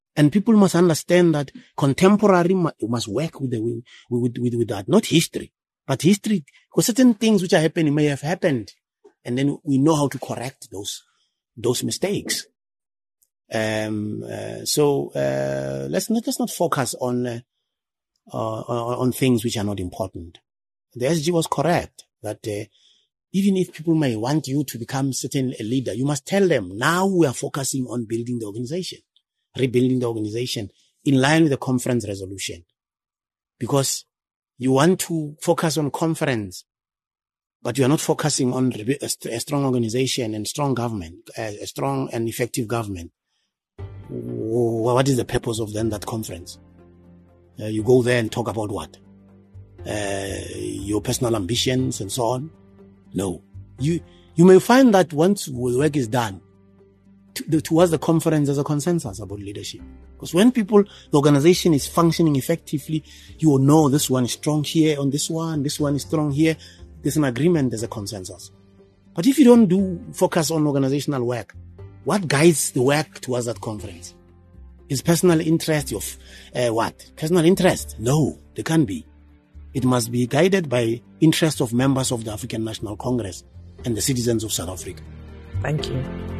And people must understand that contemporary must work with, the, with, with, with that, not history. But history, because certain things which are happening may have happened. And then we know how to correct those, those mistakes. Um, uh, so, uh, let's not, let's not focus on, uh, uh, on things which are not important. The S G was correct that, uh, even if people may want you to become certain a leader, you must tell them, now we are focusing on building the organization, rebuilding the organization in line with the conference resolution. Because you want to focus on conference, but you are not focusing on a, a strong organization and strong government, a, a strong and effective government. What is the purpose of then that conference? Uh, you go there and talk about what? Uh, your personal ambitions and so on? No. You, you may find that once the work is done, to, the, towards the conference there's a consensus about leadership. Because when people, the organization is functioning effectively, you will know this one is strong here on this one, this one is strong here. There's an agreement, there's a consensus. But if you don't do focus on organizational work, what guides the work towards that conference? Is personal interest of uh, what? Personal interest? No, they can't be. It must be guided by interest of members of the African National Congress and the citizens of South Africa. Thank you.